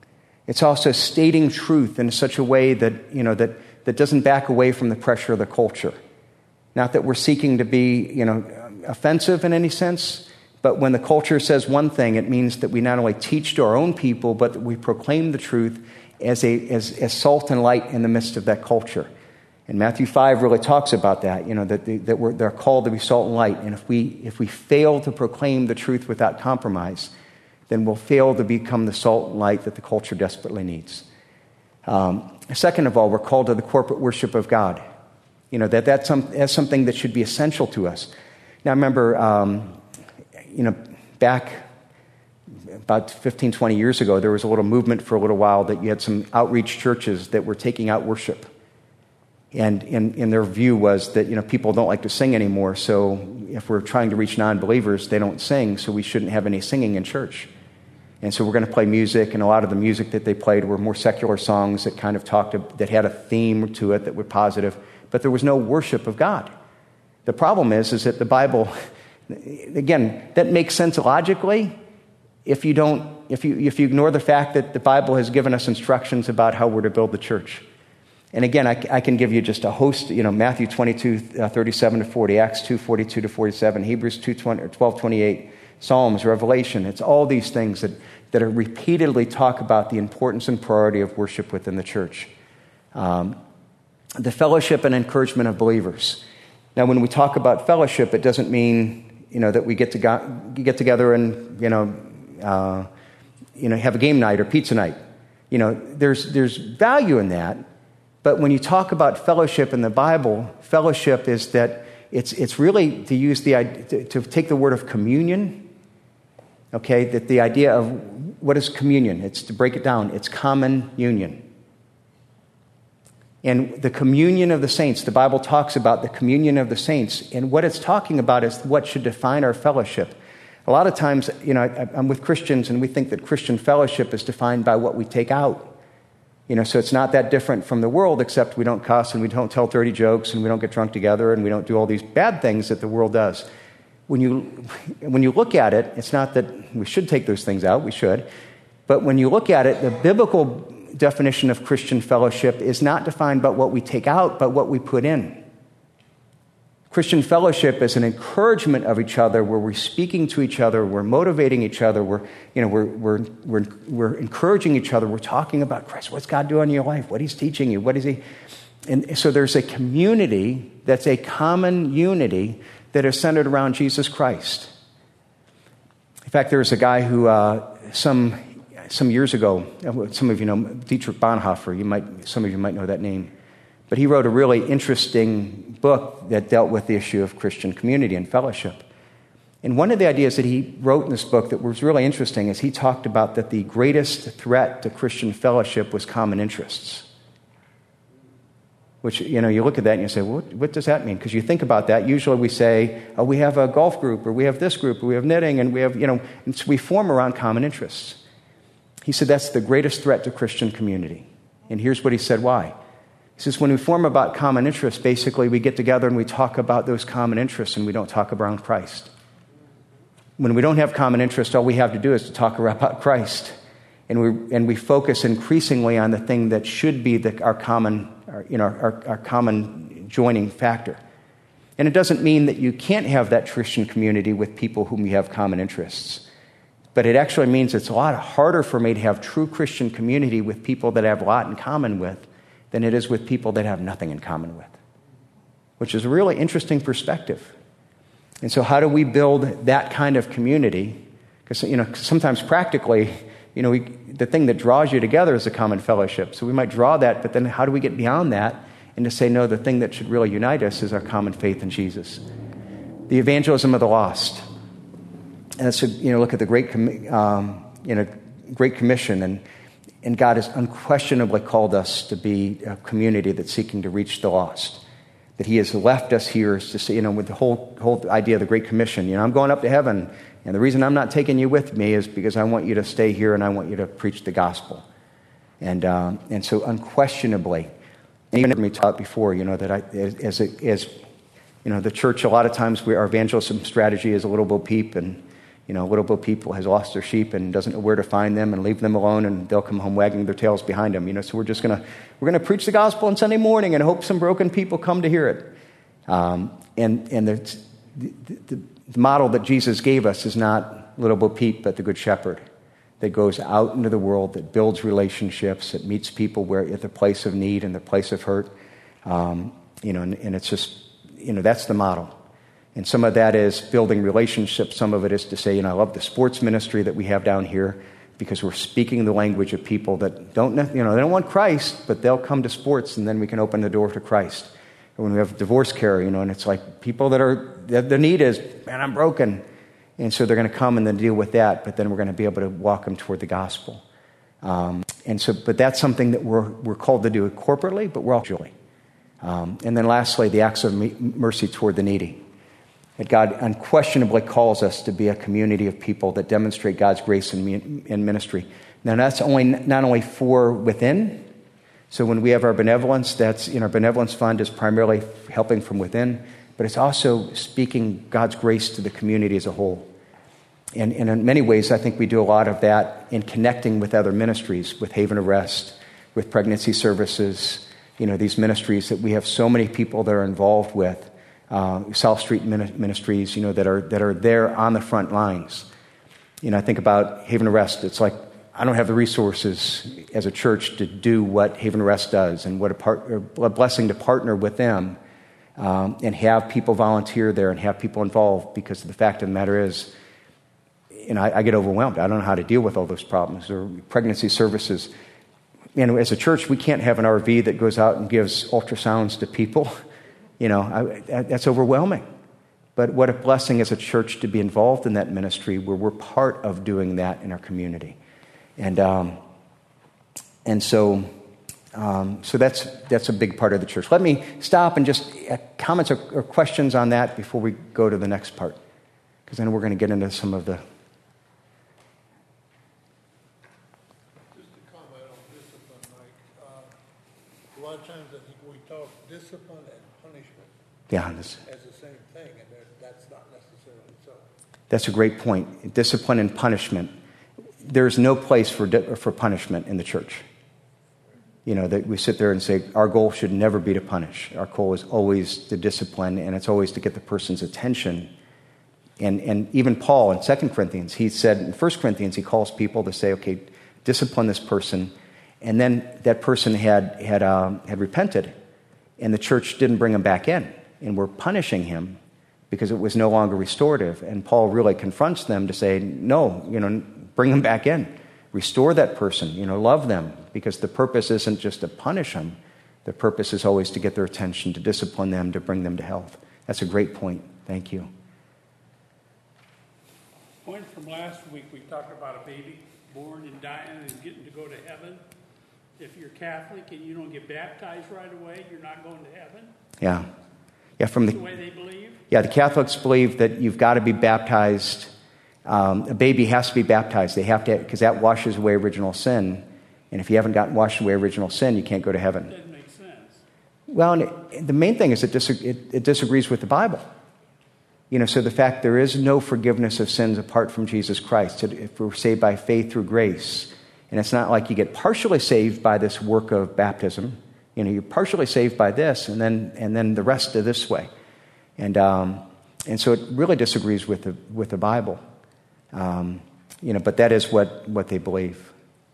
It's also stating truth in such a way that, you know, that, that doesn't back away from the pressure of the culture. Not that we're seeking to be, you know, offensive in any sense, but when the culture says one thing, it means that we not only teach to our own people, but that we proclaim the truth as a as, as salt and light in the midst of that culture. And Matthew five really talks about that, you know, that, the, that we're, they're called to be salt and light. And if we if we fail to proclaim the truth without compromise, then we'll fail to become the salt and light that the culture desperately needs. Um, second of all, we're called to the corporate worship of God. You know, that that's, some, that's something that should be essential to us. Now, I remember, um, you know, back about fifteen, twenty years ago, there was a little movement for a little while that you had some outreach churches that were taking out worship. And in, in their view was that, you know, people don't like to sing anymore, so if we're trying to reach non-believers, they don't sing, so we shouldn't have any singing in church. And so we're going to play music, and a lot of the music that they played were more secular songs that kind of talked, that had a theme to it that were positive, but there was no worship of God. The problem is, is that the Bible, again, that makes sense logically if you don't, if you if you ignore the fact that the Bible has given us instructions about how we're to build the church. And again, I, I can give you just a host, you know, Matthew twenty-two, uh, thirty-seven to forty, Acts two, forty-two to forty-seven, Hebrews two, twelve, twenty-eight, Psalms, Revelation. It's all these things that, that are repeatedly talk about the importance and priority of worship within the church. Um, the fellowship and encouragement of believers. Now, when we talk about fellowship, it doesn't mean, you know, that we get to go, get together and, you know, uh, you know, have a game night or pizza night. You know, there's there's value in that. But when you talk about fellowship in the Bible, fellowship is that it's it's really to use the to, to take the word of communion. Okay, that the idea of what is communion? It's to break it down. It's common union. And the communion of the saints, the Bible talks about the communion of the saints, and what it's talking about is what should define our fellowship. A lot of times, you know, I, I'm with Christians, and we think that Christian fellowship is defined by what we take out. You know, so it's not that different from the world, except we don't cuss and we don't tell dirty jokes and we don't get drunk together and we don't do all these bad things that the world does. When you when you look at it, it's not that we should take those things out, we should. But when you look at it, the biblical definition of Christian fellowship is not defined by what we take out, but what we put in. Christian fellowship is an encouragement of each other, where we're speaking to each other, we're motivating each other, we're, you know, we're, we're, we're, we're encouraging each other, we're talking about Christ, what's God doing in your life, what he's teaching you, what is he... And so there's a community that's a common unity that is centered around Jesus Christ. In fact, there was a guy who, uh, some some years ago, some of you know, Dietrich Bonhoeffer, you might, some of you might know that name. But he wrote a really interesting book that dealt with the issue of Christian community and fellowship. And one of the ideas that he wrote in this book that was really interesting is he talked about that the greatest threat to Christian fellowship was common interests. Which, you know, you look at that and you say, well, what, what does that mean? Because you think about that, usually we say, oh, we have a golf group, or we have this group, or we have knitting, and we have, you know, and so we form around common interests. He said that's the greatest threat to Christian community. And here's what he said why. He says, when we form about common interests, basically we get together and we talk about those common interests and we don't talk around Christ. When we don't have common interests, all we have to do is to talk about Christ. And we and we focus increasingly on the thing that should be the, our common, our, you know, our, our common joining factor. And it doesn't mean that you can't have that Christian community with people whom you have common interests. But it actually means it's a lot harder for me to have true Christian community with people that I have a lot in common with than it is with people that have nothing in common with, which is a really interesting perspective. And so how do we build that kind of community? Because, you know, sometimes practically, you know, we, the thing that draws you together is a common fellowship. So we might draw that, but then how do we get beyond that and to say, no, the thing that should really unite us is our common faith in Jesus. The evangelism of the lost. And so, you know, look at the Great, um, you know, Great Commission, and and God has unquestionably called us to be a community that's seeking to reach the lost. That He has left us here to say, you know, with the whole whole idea of the Great Commission. You know, I'm going up to heaven, and the reason I'm not taking you with me is because I want you to stay here and I want you to preach the gospel. And um, and so unquestionably, even me taught before, you know, that I as a, as you know, the church, a lot of times we, our evangelism strategy is a little Bo Peep, and You know, Little Bo Peep has lost their sheep and doesn't know where to find them, and leave them alone, and they'll come home wagging their tails behind them. You know, so we're just gonna we're gonna preach the gospel on Sunday morning and hope some broken people come to hear it. Um, and and the, the, the, the model that Jesus gave us is not Little Bo Peep, but the Good Shepherd that goes out into the world, that builds relationships, that meets people where at the place of need and the place of hurt. Um, you know, and, and it's just you know that's the model. And some of that is building relationships. Some of it is to say, you know, I love the sports ministry that we have down here because we're speaking the language of people that don't, you know, they don't want Christ, but they'll come to sports, and then we can open the door to Christ. And when we have divorce care, you know, and it's like people that are, the need is, man, I'm broken. And so they're going to come and then deal with that, but then we're going to be able to walk them toward the gospel. Um, and so, but that's something that we're we're called to do corporately, but we're all joy. Um, and then lastly, the acts of mercy toward the needy. That God unquestionably calls us to be a community of people that demonstrate God's grace in, in ministry. Now, that's only not only for within. So when we have our benevolence, that's in our benevolence fund is primarily helping from within, but it's also speaking God's grace to the community as a whole. And, and in many ways, I think we do a lot of that in connecting with other ministries, with Haven Arrest, with pregnancy services, you know, these ministries that we have so many people that are involved with. Uh, South Street Ministries, you know, that are that are there on the front lines. You know, I think about Haven Arrest. It's like I don't have the resources as a church to do what Haven Arrest does, and what a, part, a blessing to partner with them um, and have people volunteer there and have people involved. Because the fact of the matter is, you know, I, I get overwhelmed. I don't know how to deal with all those problems. Or pregnancy services. You know, as a church, we can't have an R V that goes out and gives ultrasounds to people. You know, I, that's overwhelming. But what a blessing as a church to be involved in that ministry where we're part of doing that in our community. And um, and so um, so that's that's a big part of the church. Let me stop and just uh, comments or, or questions on that before we go to the next part. Because then we're going to get into some of the... Just a comment on discipline, Mike. Uh, a lot of times I think we talk discipline and punishment Yeah, this, as the same thing, and that's not necessarily so. That's a great point. Discipline and punishment. There's no place for for punishment in the church. You know, that we sit there and say, our goal should never be to punish. Our goal is always to discipline, and it's always to get the person's attention. And and even Paul in Second Corinthians, he said, in First Corinthians, he calls people to say, okay, discipline this person. And then that person had, had, um, had repented, and the church didn't bring him back in. And we're punishing him because it was no longer restorative. And Paul really confronts them to say, no, you know, bring them back in. Restore that person, you know, love them. Because the purpose isn't just to punish them. The purpose is always to get their attention, to discipline them, to bring them to health. That's a great point. Thank you. Point from last week, we talked about a baby born and dying and getting to go to heaven. If you're Catholic and you don't get baptized right away, you're not going to heaven. Yeah. Yeah, from the, the way they believe? Yeah, the Catholics believe that you've got to be baptized. Um, a baby has to be baptized. They have to, because that washes away original sin. And if you haven't gotten washed away original sin, you can't go to heaven. That doesn't make sense. Well, and it, the main thing is it, dis- it, it disagrees with the Bible. You know, so the fact there is no forgiveness of sins apart from Jesus Christ. If we're saved by faith through grace, and it's not like you get partially saved by this work of baptism. You know, you're partially saved by this, and then and then the rest of this way, and um, and so it really disagrees with the with the Bible, um, you know. But that is what, what they believe.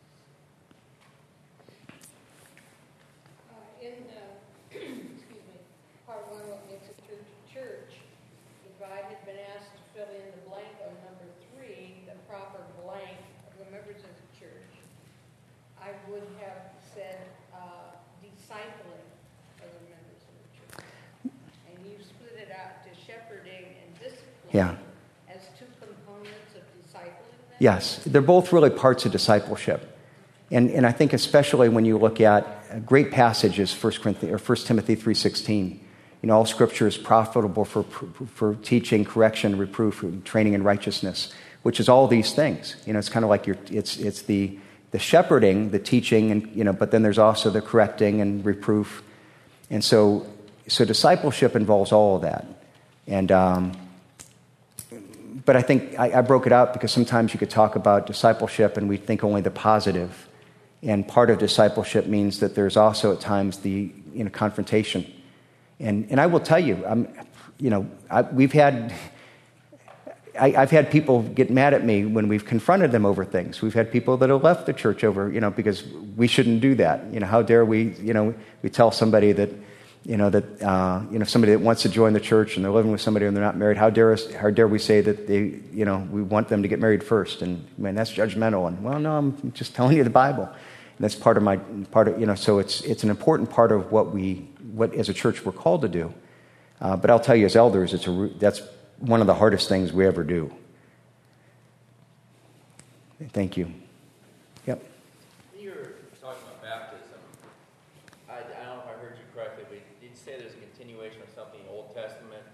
Uh, in uh, excuse me, part one, what makes a church a church? If I had been asked to fill in the blank on number three, the proper blank of the members of the church, I would have said. Uh, discipling other members of the church. And you split it out to shepherding and discipline Yeah. as two components of discipling then? Yes, they're both really parts of discipleship. And and I think especially when you look at a great passage is First Corinthians or First Timothy three sixteen. You know, all scripture is profitable for for teaching, correction, reproof, training in righteousness, which is all these things. You know, it's kind of like you're it's it's the the shepherding, the teaching, and you know, but then there's also the correcting and reproof, and so so discipleship involves all of that, and um, but I think I, I broke it out because sometimes you could talk about discipleship and we think only the positive. And part of discipleship means that there's also at times the you know confrontation. And and I will tell you, I'm, you know, I, we've had, I, I've had people get mad at me when we've confronted them over things. We've had people that have left the church over, you know, because we shouldn't do that. You know, how dare we, you know, we tell somebody that, you know, that, uh, you know, somebody that wants to join the church and they're living with somebody and they're not married, how dare us, how dare we say that they, you know, we want them to get married first? And, man, that's judgmental. And, well, no, I'm just telling you the Bible. And that's part of my, part of, you know, so it's it's an important part of what we, what as a church we're called to do. Uh, but I'll tell you, as elders, it's a, that's one of the hardest things we ever do. Thank you. Yep. You were talking about baptism. I, I don't know if I heard you correctly, but did you say there's a continuation of something in the Old Testament?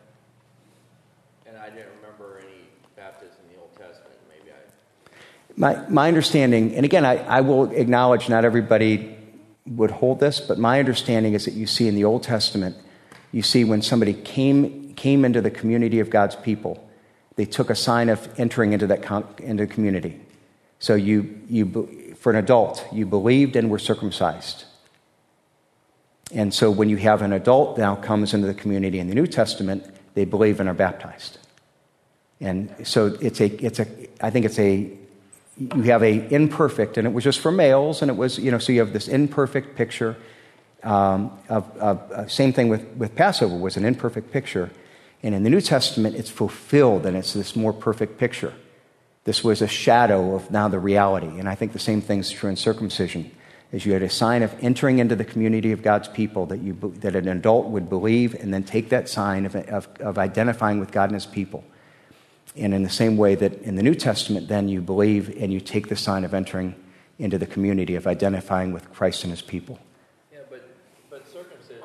And I didn't remember any baptism in the Old Testament. Maybe I... My my understanding, and again, I, I will acknowledge not everybody would hold this, but my understanding is that you see in the Old Testament, you see when somebody came came into the community of God's people, they took a sign of entering into that com- into the community. So you you for an adult, you believed and were circumcised. And so when you have an adult now comes into the community in the New Testament, they believe and are baptized. And so it's a it's a I think it's a you have a imperfect, and it was just for males, and it was, you know, so you have this imperfect picture um, of, of uh, same thing with, with Passover was an imperfect picture. And in the New Testament, it's fulfilled, and it's this more perfect picture. This was a shadow of now the reality. And I think the same thing is true in circumcision, as you had a sign of entering into the community of God's people that you that an adult would believe and then take that sign of, of, of identifying with God and his people. And in the same way that in the New Testament, then you believe and you take the sign of entering into the community of identifying with Christ and his people. Yeah, but but circumcision,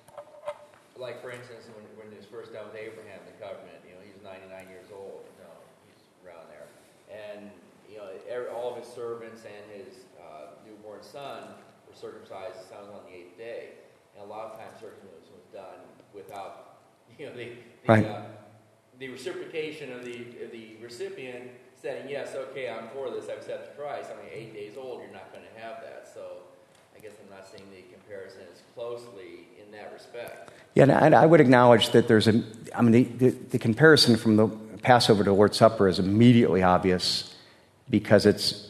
like for instance, when, when it was first done with Abraham, the covenant, you know, he's ninety-nine years old, you know, he's around there. And, you know, every, all of his servants and his uh, newborn son were circumcised, it sounds on the eighth day. And a lot of times circumcision was done without, you know, the... the right. uh, the reciprocation of the of the recipient saying, yes, okay, I'm for this, I've accepted Christ. I mean, eight days old, you're not going to have that. So I guess I'm not seeing the comparison as closely in that respect. Yeah, and I would acknowledge that there's a, I mean, the, the, the comparison from the Passover to the Lord's Supper is immediately obvious because it's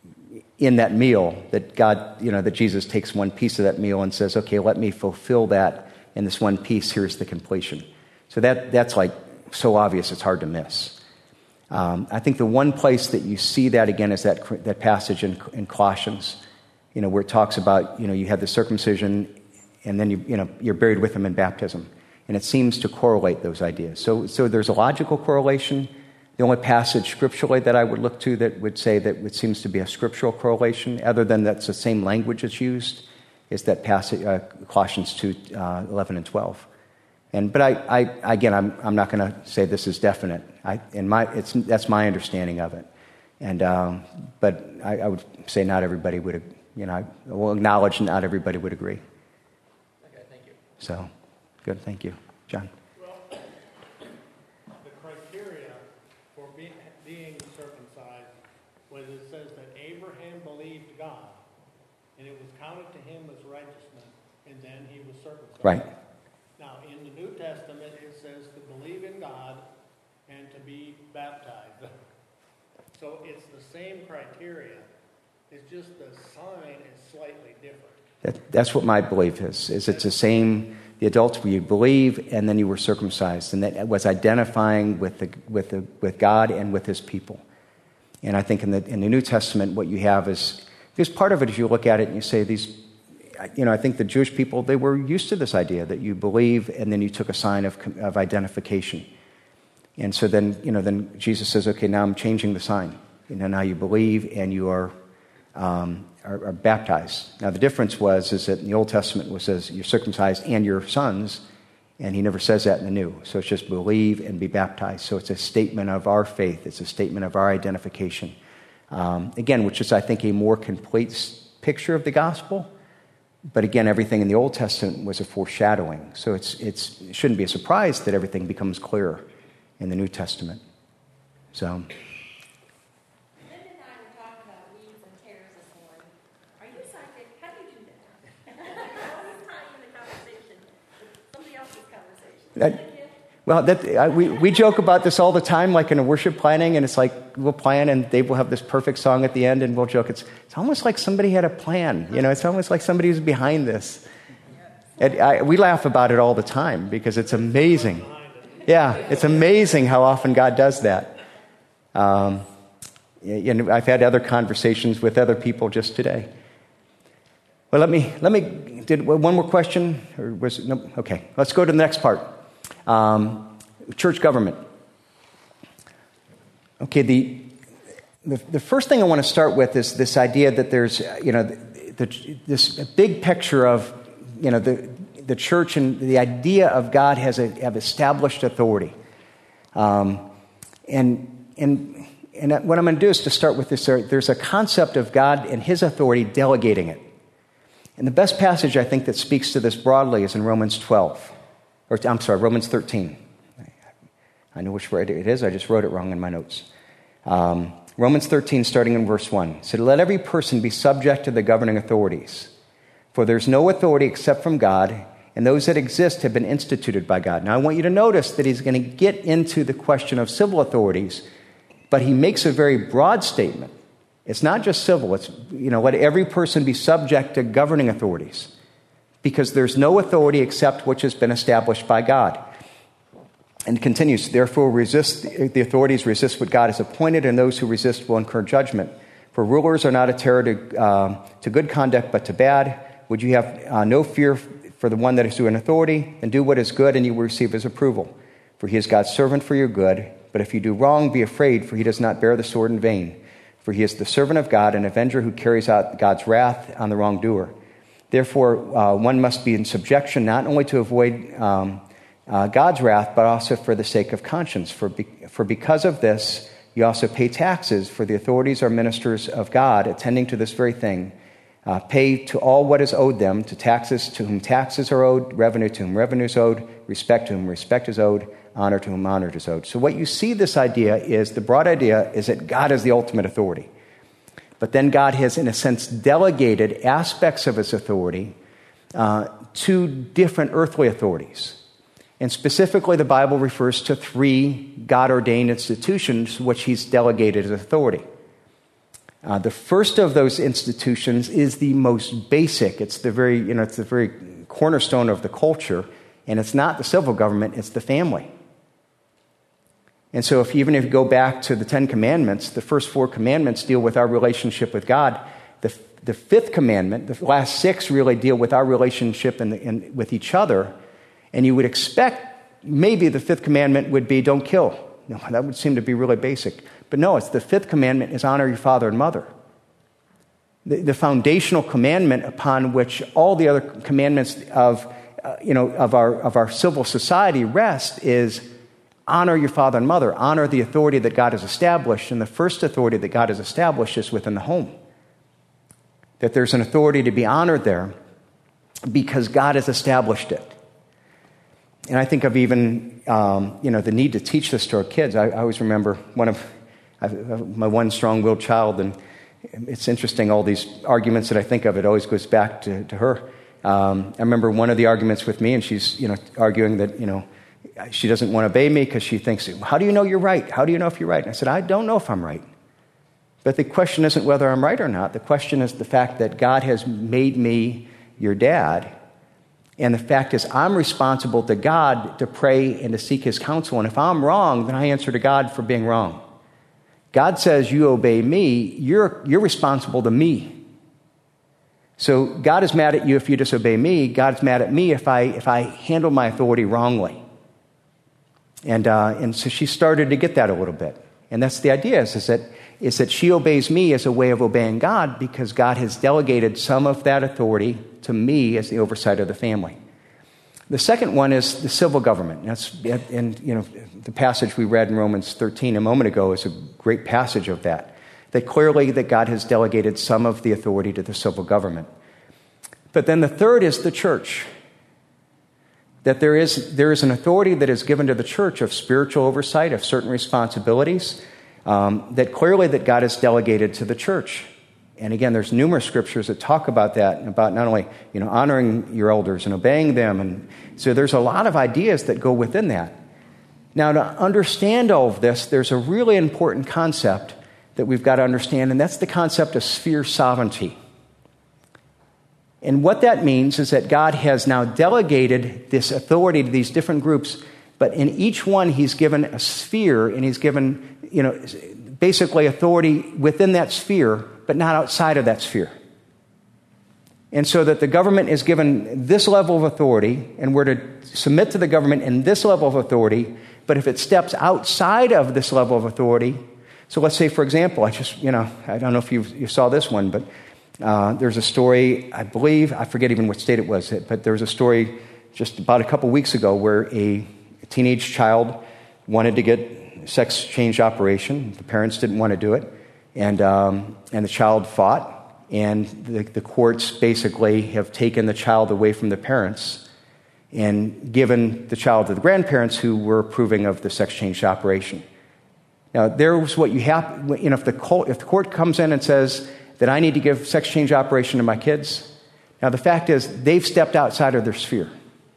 in that meal that God, you know, that Jesus takes one piece of that meal and says, okay, let me fulfill that in this one piece, here's the completion. So that that's like, so obvious it's hard to miss. Um, I think the one place that you see that again is that that passage in, in Colossians, you know, where it talks about, you know, you have the circumcision, and then you you know you're buried with him in baptism, and it seems to correlate those ideas. So so there's a logical correlation. The only passage scripturally that I would look to that would say that it seems to be a scriptural correlation, other than that's the same language that's used, is that passage uh, Colossians two uh, eleven and twelve. And but I, I again I'm I'm not going to say this is definite. I in my it's that's my understanding of it, and um, but I, I would say not everybody would, you know, I will acknowledge not everybody would agree. Okay, thank you. So, good, thank you, John. Well, the criteria for being, being circumcised was it says that Abraham believed God, and it was counted to him as righteousness, and then he was circumcised. Right. Now, in the New Testament, it says to believe in God and to be baptized. So it's the same criteria. It's just the sign is slightly different. That, that's what my belief is. Is it's the same. The adults where you believe and then you were circumcised, and that was identifying with the with the with God and with His people. And I think in the in the New Testament, what you have is because part of it is you look at it and you say these. You know, I think the Jewish people, they were used to this idea that you believe and then you took a sign of of identification. And so then, you know, then Jesus says, okay, now I'm changing the sign. You know, now you believe and you are, um, are, are baptized. Now the difference was is that in the Old Testament it says you're circumcised and your sons, and he never says that in the New. So it's just believe and be baptized. So it's a statement of our faith. It's a statement of our identification. Um, again, which is, I think, a more complete picture of the gospel. But again, everything in the Old Testament was a foreshadowing. So it's it's it shouldn't be a surprise that everything becomes clearer in the New Testament. So, Linda and I were talking about weeds and tares this morning. Are you psychic? How do you do that? Always tying in the conversation with somebody else's conversation. that, well, that, I, we, we joke about this all the time, like in a worship planning, and it's like we'll plan, and Dave will have this perfect song at the end, and we'll joke. It's, it's almost like somebody had a plan. You know, it's almost like somebody was behind this. And I, we laugh about it all the time because it's amazing. Yeah, it's amazing how often God does that. Um, and I've had other conversations with other people just today. Well, let me, let me, did one more question? Or was it, no? Okay, let's go to the next part. Um, church government. Okay, the, the the first thing I want to start with is this idea that there's, you know, the, the, this big picture of, you know, the the church and the idea of God has a have established authority. Um, and and and what I'm going to do is to start with this. There's a concept of God and His authority delegating it. And the best passage I think that speaks to this broadly is in Romans twelve. Or, I'm sorry, Romans thirteen. I know which word it is. I just wrote it wrong in my notes. Um, Romans thirteen, starting in verse one. It said, "Let every person be subject to the governing authorities. For there's no authority except from God, and those that exist have been instituted by God." Now, I want you to notice that he's going to get into the question of civil authorities, but he makes a very broad statement. It's not just civil. It's, you know, let every person be subject to governing authorities. Because there's no authority except which has been established by God. And continues, "Therefore resist the authorities, resist what God has appointed, and those who resist will incur judgment. For rulers are not a terror to, uh, to good conduct, but to bad. Would you have uh, no fear for the one that is in authority? And do what is good, and you will receive his approval. For he is God's servant for your good. But if you do wrong, be afraid, for he does not bear the sword in vain. For he is the servant of God, an avenger who carries out God's wrath on the wrongdoer. Therefore, uh, one must be in subjection not only to avoid um, uh, God's wrath, but also for the sake of conscience. For, be- for because of this, you also pay taxes, for the authorities are ministers of God, attending to this very thing. Uh, pay to all what is owed them, to taxes to whom taxes are owed, revenue to whom revenue is owed, respect to whom respect is owed, honor to whom honor is owed." So what you see this idea is, the broad idea is that God is the ultimate authority. But then God has, in a sense, delegated aspects of his authority uh, to different earthly authorities. And specifically, the Bible refers to three God-ordained institutions which he's delegated his authority. Uh, the first of those institutions is the most basic. It's the very, you know, it's the very cornerstone of the culture, and it's not the civil government; it's the family. And so if even if you go back to the Ten Commandments, the first four commandments deal with our relationship with God. The, the fifth commandment, the last six really deal with our relationship in the, in, with each other. And you would expect maybe the fifth commandment would be don't kill. No, that would seem to be really basic. But no, it's the fifth commandment is honor your father and mother. The, the foundational commandment upon which all the other commandments of, uh, you know, of our of our civil society rest is honor your father and mother. Honor the authority that God has established. And the first authority that God has established is within the home. That there's an authority to be honored there because God has established it. And I think of even, um, you know, the need to teach this to our kids. I, I always remember one of I, my one strong-willed child, and it's interesting, all these arguments that I think of, it always goes back to, to her. Um, I remember one of the arguments with me, and she's, you know, arguing that, you know, she doesn't want to obey me because she thinks, how do you know you're right? How do you know if you're right? And I said, I don't know if I'm right. But the question isn't whether I'm right or not. The question is the fact that God has made me your dad. And the fact is I'm responsible to God to pray and to seek his counsel. And if I'm wrong, then I answer to God for being wrong. God says you obey me, you're, you're responsible to me. So God is mad at you if you disobey me. God's mad at me if I, if I handle my authority wrongly. And uh, and so she started to get that a little bit. And that's the idea, is, is, that, is that she obeys me as a way of obeying God because God has delegated some of that authority to me as the oversight of the family. The second one is the civil government. That's, and you know, the passage we read in Romans thirteen a moment ago is a great passage of that. That clearly that God has delegated some of the authority to the civil government. But then the third is the church. That there is there is an authority that is given to the church of spiritual oversight, of certain responsibilities. um, that clearly that God has delegated to the church. And again, there's numerous scriptures that talk about that, and about not only, you know, honoring your elders and obeying them. And so there's a lot of ideas that go within that. Now, to understand all of this, there's a really important concept that we've got to understand, and that's the concept of sphere sovereignty. And what that means is that God has now delegated this authority to these different groups, but in each one he's given a sphere, and he's given, you know, basically authority within that sphere, but not outside of that sphere. And so that the government is given this level of authority, and we're to submit to the government in this level of authority, but if it steps outside of this level of authority, so let's say, for example, I just, you know, I don't know if you you saw this one, but uh, there's a story, I believe, I forget even what state it was, but there was a story just about a couple weeks ago where a, a teenage child wanted to get a sex change operation. The parents didn't want to do it, and um, and the child fought, and the, the courts basically have taken the child away from the parents and given the child to the grandparents who were approving of the sex change operation. Now, there's what you have, you know, if the, court, if the court comes in and says that I need to give sex change operation to my kids, now the fact is they've stepped outside of their sphere.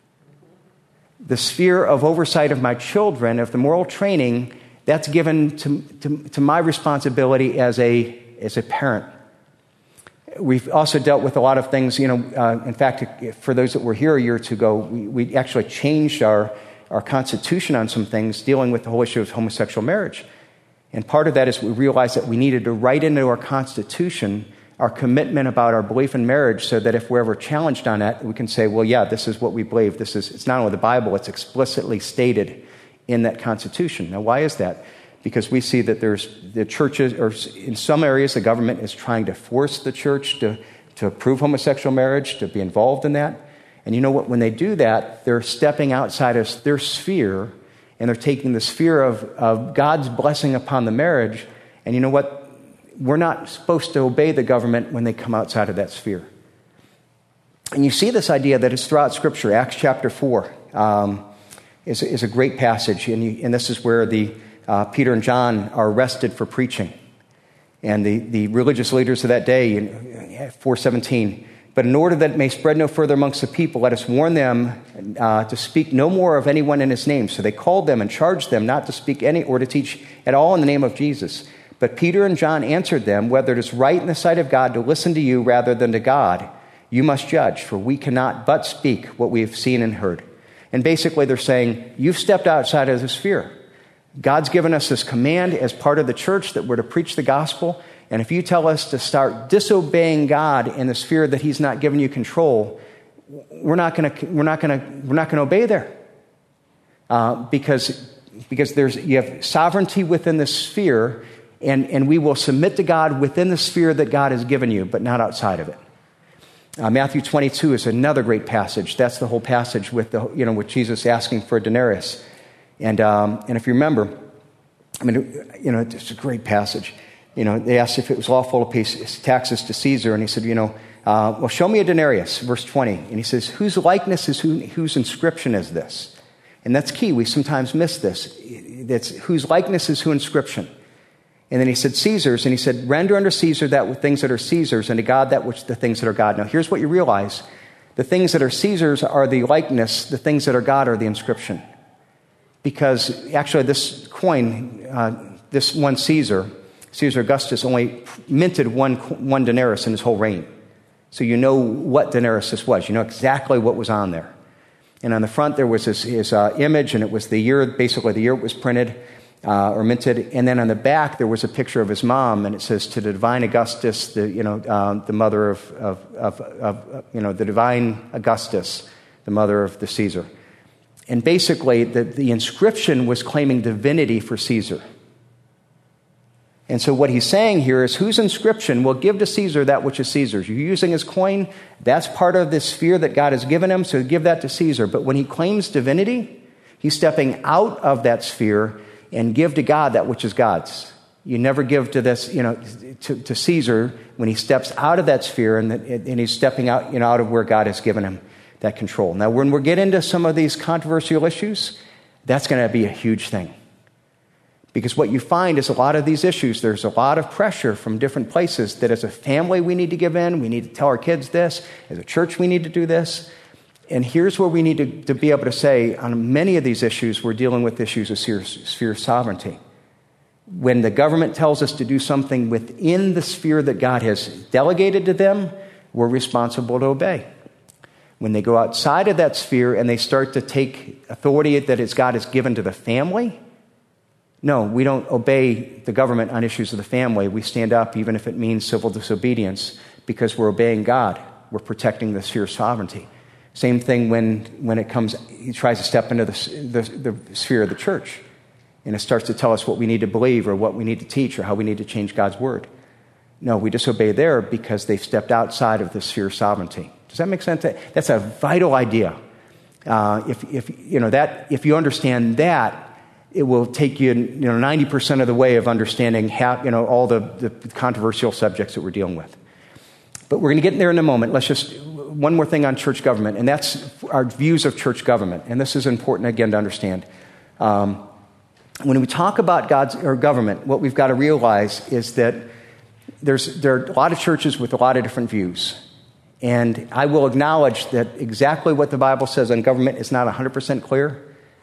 The sphere of oversight of my children, of the moral training, that's given to, to, to my responsibility as a, as a parent. We've also dealt with a lot of things, you know, uh, in fact, for those that were here a year or two ago, we, we actually changed our, our constitution on some things dealing with the whole issue of homosexual marriage. And part of that is we realized that we needed to write into our constitution our commitment about our belief in marriage, so that if we're ever challenged on that, we can say, well, yeah, this is what we believe. This is, it's not only the Bible, it's explicitly stated in that constitution. Now, why is that? Because we see that there's the churches, or in some areas, the government is trying to force the church to, to approve homosexual marriage, to be involved in that. And you know what? When they do that, they're stepping outside of their sphere, and they're taking the sphere of, of God's blessing upon the marriage. And you know what? We're not supposed to obey the government when they come outside of that sphere. And you see this idea that is throughout Scripture. Acts chapter four um, is, is a great passage, and, you, and this is where the Uh, Peter and John are arrested for preaching. And the, the religious leaders of that day, in four seventeen, but in order that it may spread no further amongst the people, let us warn them uh, to speak no more of anyone in his name. So they called them and charged them not to speak any or to teach at all in the name of Jesus. But Peter and John answered them, whether it is right in the sight of God to listen to you rather than to God, you must judge, for we cannot but speak what we have seen and heard. And basically they're saying, you've stepped outside of the sphere. God's given us this command as part of the church that we're to preach the gospel. And if you tell us to start disobeying God in the sphere that he's not given you control, we're not going to we're not going to we're not going to obey there. Uh, because because there's you have sovereignty within the sphere, and, and we will submit to God within the sphere that God has given you, but not outside of it. Uh, Matthew twenty-two is another great passage. That's the whole passage with the you know with Jesus asking for a denarius. And um, and if you remember, I mean, you know, it's a great passage. You know, they asked if it was lawful to pay taxes to Caesar, and he said, you know, uh, well, show me a denarius, verse twenty. And he says, whose likeness is who, whose inscription is this? And that's key. We sometimes miss this. That's whose likeness is whose inscription. And then he said, Caesar's, and he said, render unto Caesar that with things that are Caesar's, and to God that which the things that are God. Now, here's what you realize: the things that are Caesar's are the likeness; the things that are God are the inscription. Because actually this coin, uh, this one Caesar, Caesar Augustus, only minted one one denarius in his whole reign. So you know what denarius this was. You know exactly what was on there. And on the front there was his, his uh, image, and it was the year, basically the year it was printed uh, or minted. And then on the back there was a picture of his mom, and it says, to the divine Augustus, the you know uh, the mother of, of, of, of you know the divine Augustus, the mother of the Caesar. And basically, the, the inscription was claiming divinity for Caesar. And so what he's saying here is, whose inscription will give to Caesar that which is Caesar's? You're using his coin. That's part of the sphere that God has given him, so give that to Caesar. But when he claims divinity, he's stepping out of that sphere and give to God that which is God's. You never give to this, you know, to, to Caesar when he steps out of that sphere, and, and he's stepping out, you know, out of where God has given him that control. Now, when we get into some of these controversial issues, that's going to be a huge thing. Because what you find is a lot of these issues, there's a lot of pressure from different places that as a family we need to give in, we need to tell our kids this, as a church we need to do this. And here's where we need to, to be able to say, on many of these issues, we're dealing with issues of sphere, sphere sovereignty. When the government tells us to do something within the sphere that God has delegated to them, we're responsible to obey. When they go outside of that sphere and they start to take authority that is God has given to the family, no, we don't obey the government on issues of the family. We stand up even if it means civil disobedience because we're obeying God. We're protecting the sphere of sovereignty. Same thing when, when it comes, he tries to step into the, the, the sphere of the church. And it starts to tell us what we need to believe or what we need to teach or how we need to change God's word. No, we disobey there because they've stepped outside of the sphere of sovereignty. Does that make sense? That's a vital idea. Uh, if, if, you know, that, if you understand that, it will take you, you know, ninety percent of the way of understanding how, you know, all the, the controversial subjects that we're dealing with. But we're going to get in there in a moment. Let's just, one more thing on church government, and that's our views of church government. And this is important, again, to understand. Um, when we talk about God's or government, what we've got to realize is that there's there are a lot of churches with a lot of different views. And I will acknowledge that exactly what the Bible says on government is not one hundred percent clear,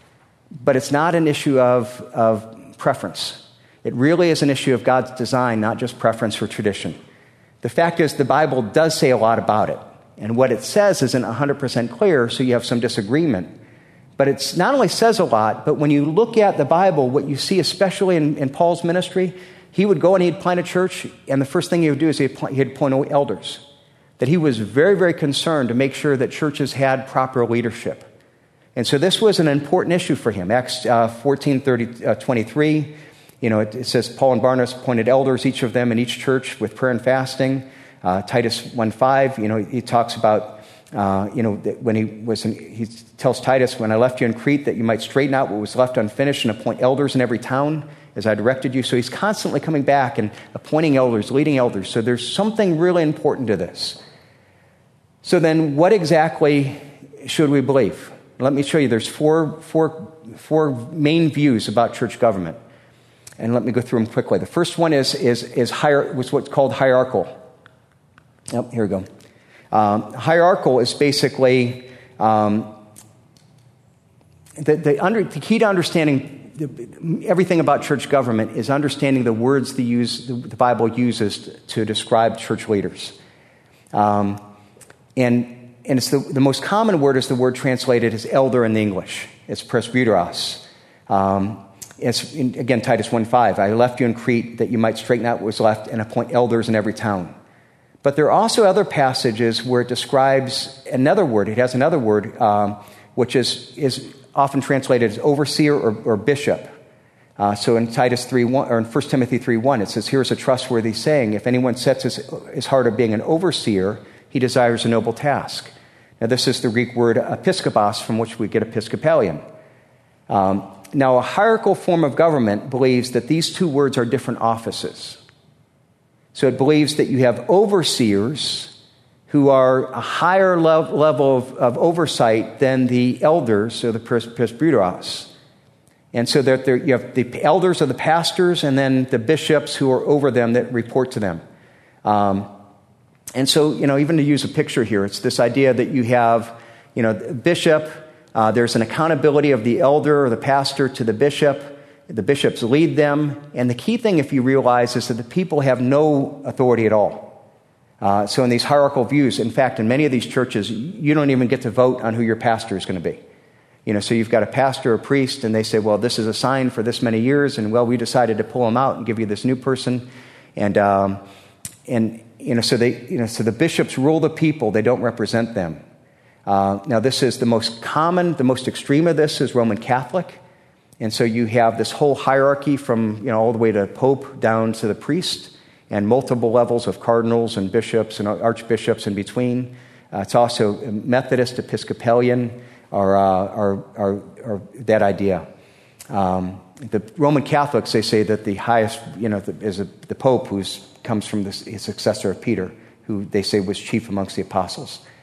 but it's not an issue of, of preference. It really is an issue of God's design, not just preference or tradition. The fact is the Bible does say a lot about it. And what it says isn't one hundred percent clear, so you have some disagreement. But it's not only says a lot, but when you look at the Bible, what you see, especially in, in Paul's ministry, he would go and he'd plant a church, and the first thing he would do is he'd, he'd appoint elders. That he was very, very concerned to make sure that churches had proper leadership. And so this was an important issue for him. Acts uh, fourteen, thirty, uh, twenty-three, you know, it, it says Paul and Barnabas appointed elders, each of them in each church with prayer and fasting. Uh, Titus one five, you know, he talks about, uh, you know, that when he was, in, he tells Titus, when I left you in Crete, that you might straighten out what was left unfinished and appoint elders in every town as I directed you. So he's constantly coming back and appointing elders, leading elders. So there's something really important to this. So then what exactly should we believe? Let me show you. There's four, four, four main views about church government. And let me go through them quickly. The first one is, is, is hier- was what's called hierarchical. Yep, here we go. Um, hierarchical is basically um, the, the, under, the key to understanding the, everything about church government is understanding the words the, use, the, the Bible uses to, to describe church leaders. Um, and and it's the, the most common word is the word translated as elder in the English. It's presbyteros. Um, it's, in, again, Titus one five. I left you in Crete that you might straighten out what was left and appoint elders in every town. But there are also other passages where it describes another word. It has another word, um, which is, is often translated as overseer or, or bishop. Uh, so in Titus three one, or in First Timothy three one, it says, here's a trustworthy saying, if anyone sets his, his heart of being an overseer, he desires a noble task. Now this is the Greek word episkopos, from which we get Episcopalian. Um, now a hierarchical form of government believes that these two words are different offices. So it believes that you have overseers who are a higher lev- level of, of oversight than the elders, or the pres- presbyteros. And so that there, you have the elders are the pastors, and then the bishops who are over them that report to them. Um, and so, you know, even to use a picture here, it's this idea that you have, you know, the bishop, uh, there's an accountability of the elder or the pastor to the bishop. The bishops lead them. And the key thing, if you realize, is that the people have no authority at all. Uh, so in these hierarchical views, in fact, in many of these churches, you don't even get to vote on who your pastor is going to be. You know, so you've got a pastor or priest, and they say, well, this is assigned for this many years, and, well, we decided to pull him out and give you this new person. And, um, and you know, so they, you know, so the bishops rule the people. They don't represent them. Uh, now, this is the most common, the most extreme of this is Roman Catholic. And so you have this whole hierarchy from, you know, all the way to Pope down to the priest, and multiple levels of cardinals and bishops and archbishops in between. Uh, it's also Methodist, Episcopalian, or, uh, or, or, or that idea. Um, the Roman Catholics, they say that the highest, you know, the, is a, the Pope, who comes from this, his successor of Peter, who they say was chief amongst the apostles.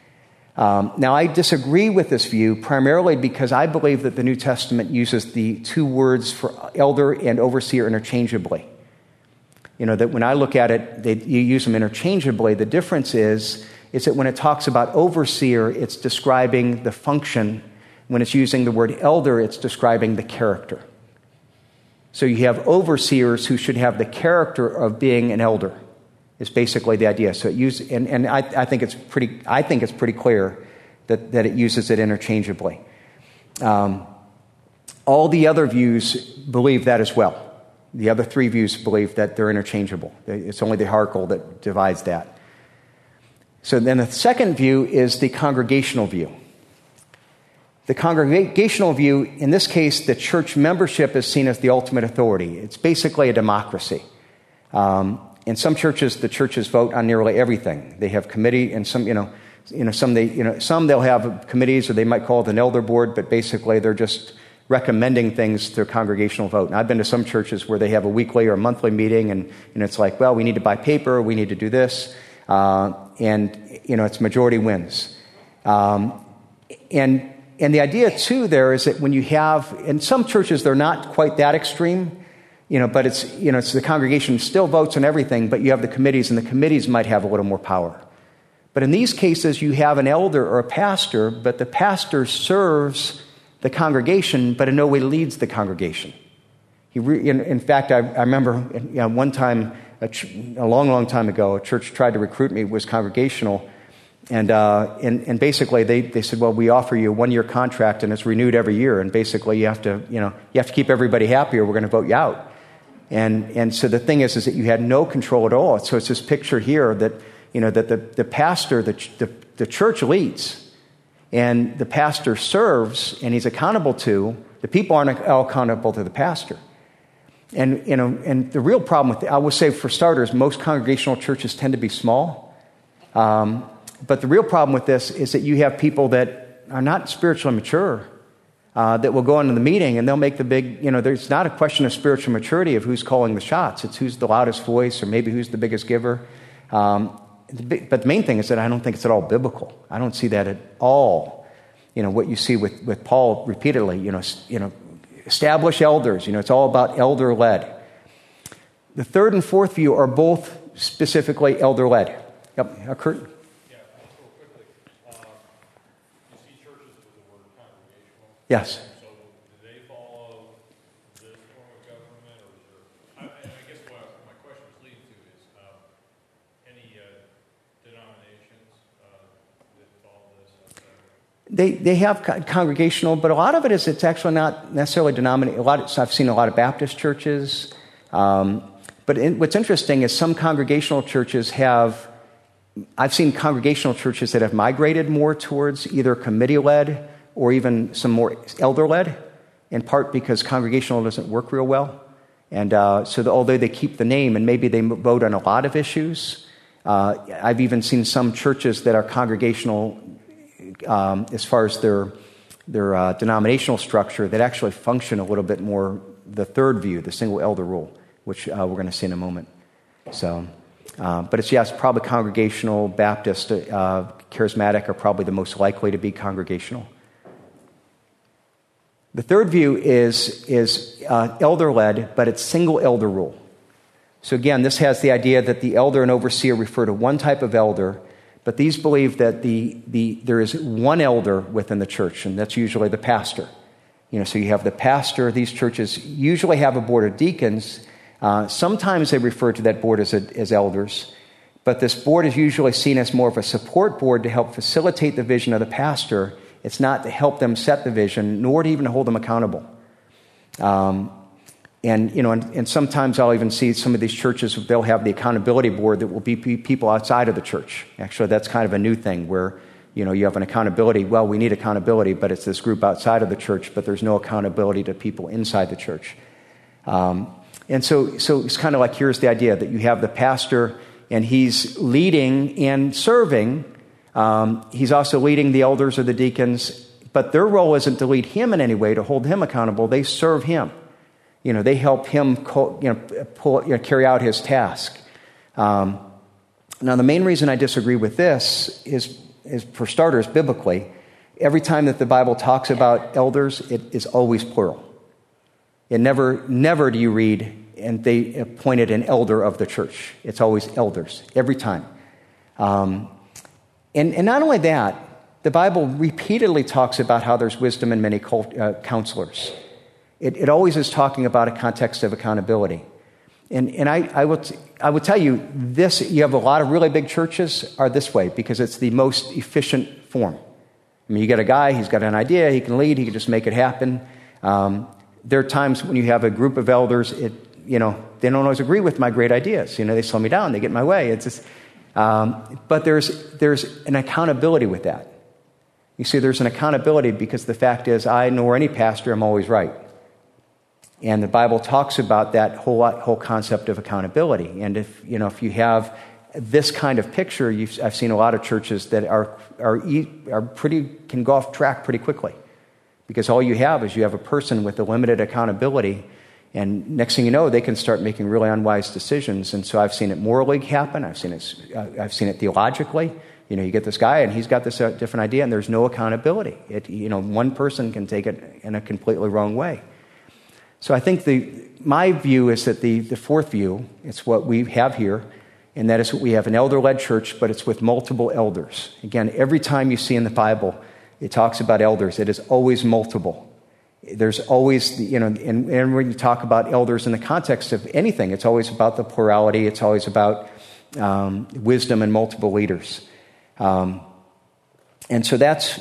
Um, now, I disagree with this view primarily because I believe that the New Testament uses the two words for elder and overseer interchangeably. You know, that when I look at it, they, you use them interchangeably. The difference is, is that when it talks about overseer, it's describing the function. When it's using the word elder, it's describing the character. So you have overseers who should have the character of being an elder. Is basically the idea. So it use and, and I, I think it's pretty I think it's pretty clear that, that it uses it interchangeably. Um, all the other views believe that as well. The other three views believe that they're interchangeable. It's only the hierarchical that divides that. So then the second view is the congregational view. The congregational view, in this case, the church membership is seen as the ultimate authority. It's basically a democracy. Um, In some churches, the churches vote on nearly everything. They have committee, and some, you know, you know, some they, you know, some they'll have committees, or they might call it an elder board. But basically, they're just recommending things through congregational vote. And I've been to some churches where they have a weekly or monthly meeting, and you know, it's like, well, we need to buy paper, we need to do this, uh, and you know, it's majority wins. Um, and and the idea too there is that when you have, in some churches, they're not quite that extreme. You know, but it's, you know, it's the congregation still votes on everything, but you have the committees, and the committees might have a little more power. But in these cases, you have an elder or a pastor, but the pastor serves the congregation, but in no way leads the congregation. He re- in, in fact, I, I remember you know, one time, a, ch- a long, long time ago, a church tried to recruit me, was congregational, and uh, and, and basically they, they said, well, we offer you a one-year contract, and it's renewed every year, and basically you have to, you know, you have to keep everybody happy, or we're going to vote you out. And and so the thing is, is that you had no control at all. So it's this picture here that, you know, that the, the pastor, the, the, the church leads, and the pastor serves, and he's accountable to, the people aren't all accountable to the pastor. And, you know, and the real problem with, the, I would say for starters, most congregational churches tend to be small. Um, but the real problem with this is that you have people that are not spiritually mature, Uh, that will go into the meeting, and they'll make the big, you know, there's not a question of spiritual maturity of who's calling the shots. It's who's the loudest voice, or maybe who's the biggest giver. Um, but the main thing is that I don't think it's at all biblical. I don't see that at all. You know, what you see with, with Paul repeatedly, you know, you know, establish elders. You know, it's all about elder-led. The third and fourth view are both specifically elder-led. Yep, uh, Kurt? Yes. So do they follow this form of government, or is there, I, I guess what my question was leading to is um, any uh, denominations uh, that follow this? They they have congregational, but a lot of it is it's actually not necessarily denominational. A lot of, I've seen a lot of Baptist churches, um, but in, what's interesting is some congregational churches have. I've seen congregational churches that have migrated more towards either committee-led or even some more elder-led, in part because congregational doesn't work real well. And uh, so the, although they keep the name, and maybe they vote on a lot of issues, uh, I've even seen some churches that are congregational um, as far as their, their uh, denominational structure that actually function a little bit more the third view, the single elder rule, which uh, we're going to see in a moment. So, uh, but it's, yes, probably congregational, Baptist, uh, charismatic are probably the most likely to be congregational. The third view is, is uh, elder-led, but it's single elder rule. So again, this has the idea that the elder and overseer refer to one type of elder, but these believe that the, the there is one elder within the church, and that's usually the pastor. You know, so you have the pastor. These churches usually have a board of deacons. Uh, sometimes they refer to that board as, a, as elders, but this board is usually seen as more of a support board to help facilitate the vision of the pastor. It's not to help them set the vision, nor to even hold them accountable. Um, and, you know, and, and sometimes I'll even see some of these churches, they'll have the accountability board that will be people outside of the church. Actually, that's kind of a new thing where, you know, you have an accountability. Well, we need accountability, but it's this group outside of the church, but there's no accountability to people inside the church. Um, and so, so it's kind of like, here's the idea that you have the pastor, and he's leading and serving. Um, he's also leading the elders or the deacons, but their role isn't to lead him in any way, to hold him accountable. They serve him. You know, they help him, co- you know, pull, you know, carry out his task. Um, now, the main reason I disagree with this is is, for starters, biblically, every time that the Bible talks about elders, it is always plural. It never, never do you read, and they appointed an elder of the church. It's always elders, every time. Um, and, and not only that, the Bible repeatedly talks about how there's wisdom in many cult, uh, counselors. It, it always is talking about a context of accountability. And, and I, I, will t- I would tell you, this, you have a lot of really big churches are this way because it's the most efficient form. I mean, you got a guy, he's got an idea, he can lead, he can just make it happen. Um, there are times when you have a group of elders, it, you know, they don't always agree with my great ideas. You know, they slow me down, they get in my way. It's just, um, but there's there's an accountability with that. You see, there's an accountability because the fact is, I nor any pastor am always right. And the Bible talks about that whole whole concept of accountability. And if you know, if you have this kind of picture, you've, I've seen a lot of churches that are are are pretty can go off track pretty quickly, because all you have is you have a person with a limited accountability, and next thing you know, they can start making really unwise decisions. And so I've seen it morally happen. I've seen it. Uh, I've seen it theologically. You know, you get this guy, and he's got this uh, different idea, and there's no accountability. It, you know, one person can take it in a completely wrong way. So I think the my view is that the, the fourth view, it's what we have here, and that is what we have, an elder-led church, but it's with multiple elders. Again, every time you see in the Bible, it talks about elders. It is always multiple. There's always, you know, and, and when you talk about elders in the context of anything, it's always about the plurality. It's always about um, wisdom and multiple leaders. Um, and so that's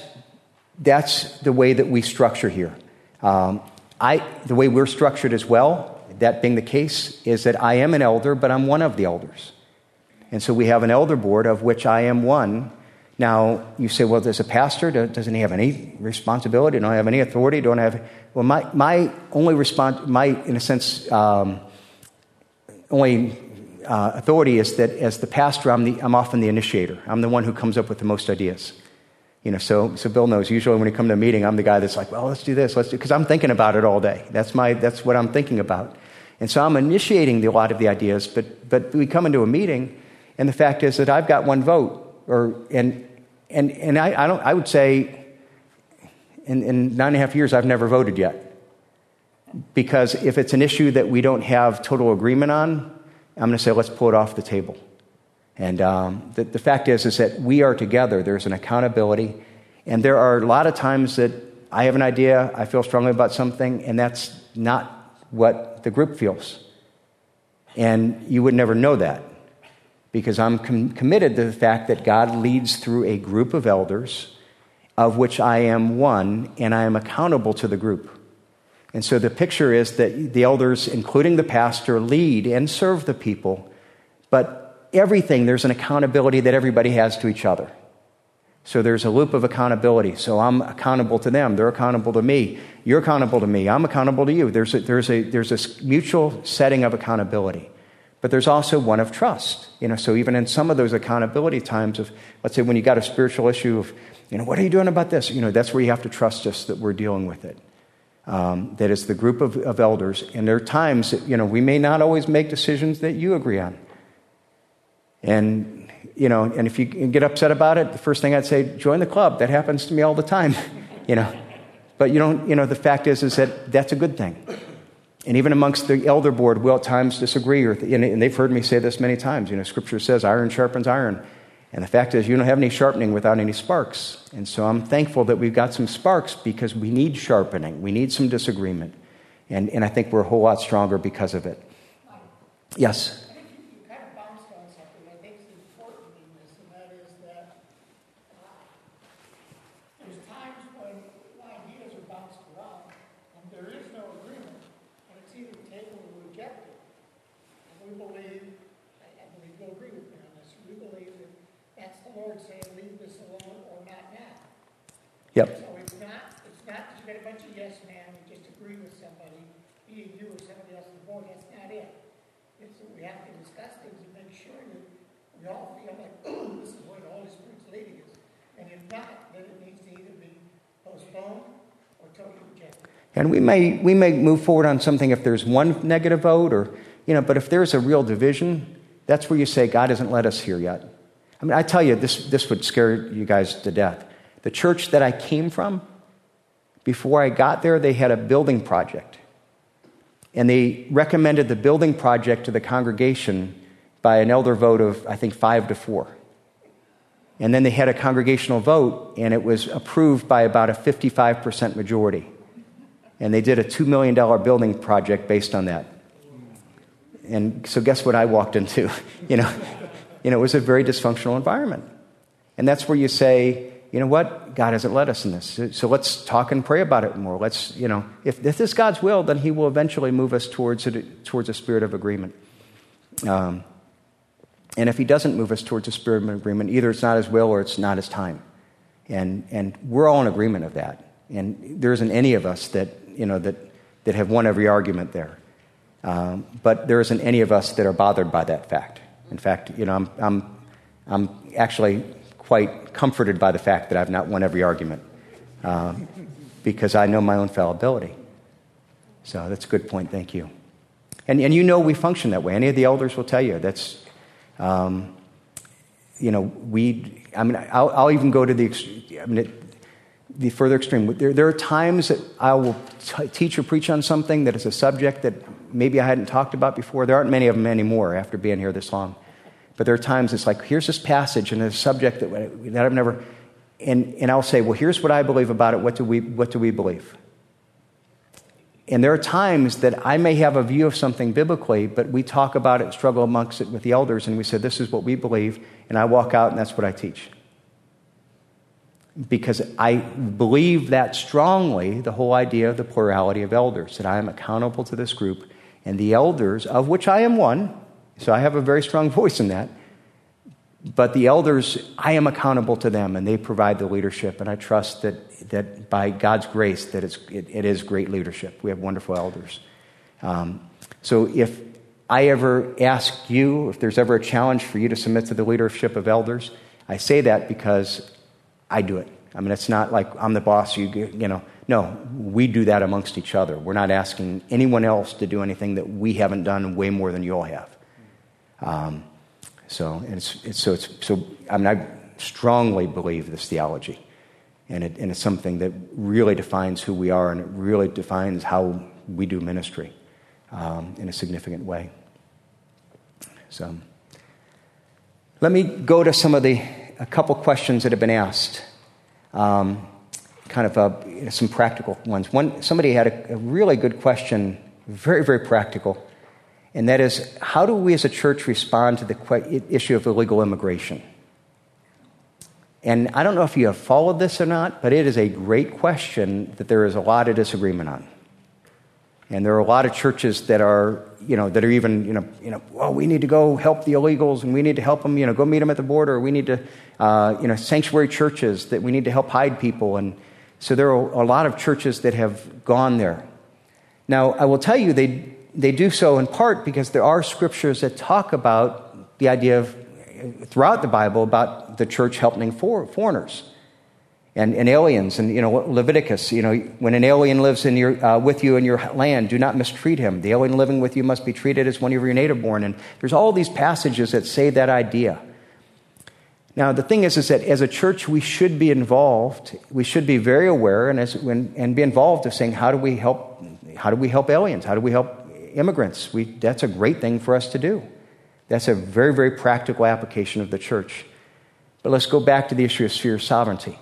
that's the way that we structure here. Um, I the way we're structured as well, that being the case, is that I am an elder, but I'm one of the elders. And so we have an elder board of which I am one. Now, you say, well, does a pastor, doesn't he have any responsibility? Don't I have any authority? Don't I have... Well, my, my only response, my, in a sense, um, only uh, authority is that as the pastor, I'm, the, I'm often the initiator. I'm the one who comes up with the most ideas. You know, so so Bill knows, usually when we come to a meeting, I'm the guy that's like, well, let's do this, let's do... Because I'm thinking about it all day. That's my that's what I'm thinking about. And so I'm initiating the, a lot of the ideas, but but we come into a meeting, and the fact is that I've got one vote, or and and and I, I don't I would say in, in nine and a half years I've never voted yet, because if it's an issue that we don't have total agreement on, I'm going to say let's pull it off the table. And um, the, the fact is is that we are together. There's an accountability, and there are a lot of times that I have an idea, I feel strongly about something, and that's not what the group feels, and you would never know that. Because I'm com- committed to the fact that God leads through a group of elders, of which I am one, and I am accountable to the group. And so the picture is that the elders, including the pastor, lead and serve the people, but everything, there's an accountability that everybody has to each other. So there's a loop of accountability. So I'm accountable to them. They're accountable to me. You're accountable to me. I'm accountable to you. There's a, there's a, there's a mutual setting of accountability. But there's also one of trust. You know, so even in some of those accountability times of, let's say when you got a spiritual issue of, you know, what are you doing about this? You know, that's where you have to trust us that we're dealing with it. Um, that is the group of, of elders. And there are times that, you know, we may not always make decisions that you agree on. And, you know, and if you get upset about it, the first thing I'd say, join the club. That happens to me all the time, you know. But you don't, you know, the fact is, is that that's a good thing. And even amongst the elder board, we'll at times disagree, or, and they've heard me say this many times. You know, Scripture says iron sharpens iron. And the fact is, you don't have any sharpening without any sparks. And so I'm thankful that we've got some sparks because we need sharpening. We need some disagreement. And, and I think we're a whole lot stronger because of it. Yes? I think you, you kind of bounced on something I think is important in this, and that is that uh, there's times when ideas are bounced around, and there is no agreement, and it's either taken or rejected. And we believe, I, I believe you'll agree with me on this, we believe that that's the Lord saying, leave this alone or not now. Yep. So it's not, it's not that you get a bunch of yes men and just agree with somebody, be it you or somebody else on the board. That's not it. It's that we have to discuss things and make sure that we all feel like, oh, this is where the Holy Spirit's leading us. And if not, then it needs to either be postponed or totally rejected. And we may we may move forward on something if there's one negative vote, or, you know, but if there's a real division, that's where you say, God hasn't led us here yet. I mean, I tell you, this, this would scare you guys to death. The church that I came from, before I got there, they had a building project. And they recommended the building project to the congregation by an elder vote of, I think, five to four. And then they had a congregational vote, and it was approved by about a fifty-five percent majority. And they did a two million dollars building project based on that. And so guess what I walked into? you know, you know, it was a very dysfunctional environment. And that's where you say, you know what? God hasn't led us in this. So let's talk and pray about it more. Let's, you know, if, if this is God's will, then he will eventually move us towards it, towards a spirit of agreement. Um, and if he doesn't move us towards a spirit of agreement, either it's not his will or it's not his time. And and we're all in agreement of that. And there isn't any of us that, you know, that, that have won every argument there. Um, but there isn't any of us that are bothered by that fact. In fact, you know, I'm I'm I'm actually quite comforted by the fact that I've not won every argument, uh, because I know my own fallibility. So that's a good point. Thank you. And and you know we function that way. Any of the elders will tell you that's, um, you know, we. I mean, I'll, I'll even go to the. I mean, it, the further extreme. There, there are times that I will t- teach or preach on something that is a subject that maybe I hadn't talked about before. There aren't many of them anymore after being here this long. But there are times it's like, here's this passage and a subject that, that I've never, and, and I'll say, well, here's what I believe about it. What do we, what do we believe? And there are times that I may have a view of something biblically, but we talk about it, struggle amongst it with the elders, and we say, this is what we believe, and I walk out and that's what I teach. Because I believe that strongly, the whole idea of the plurality of elders, that I am accountable to this group, and the elders, of which I am one, so I have a very strong voice in that, but the elders, I am accountable to them, and they provide the leadership, and I trust that that by God's grace, that it's, it, it is great leadership. We have wonderful elders. Um, so if I ever ask you, if there's ever a challenge for you to submit to the leadership of elders, I say that because I do it. I mean, it's not like I'm the boss, you you know. No, we do that amongst each other. We're not asking anyone else to do anything that we haven't done way more than you all have. Um, so, and it's, it's so it's so. I mean, I strongly believe this theology, and it and it's something that really defines who we are, and it really defines how we do ministry um, in a significant way. So, let me go to some of the. A couple questions that have been asked, um, kind of uh, some practical ones. One, somebody had a, a really good question, very, very practical, and that is, how do we as a church respond to the que- issue of illegal immigration? And I don't know if you have followed this or not, but it is a great question that there is a lot of disagreement on. And there are a lot of churches that are, you know, that are even, you know, you know, well, we need to go help the illegals, and we need to help them, you know, go meet them at the border. We need to, uh, you know, sanctuary churches that we need to help hide people. And so there are a lot of churches that have gone there. Now, I will tell you, they they do so in part because there are scriptures that talk about the idea of, throughout the Bible, about the church helping for, foreigners. And, and aliens, and you know Leviticus. You know, when an alien lives in your uh, with you in your land, do not mistreat him. The alien living with you must be treated as one of your native born. And there's all these passages that say that idea. Now, the thing is, is that as a church, we should be involved. We should be very aware and as when, and be involved of saying, how do we help? How do we help aliens? How do we help immigrants? We that's a great thing for us to do. That's a very very practical application of the church. But let's go back to the issue of sphere sovereignty.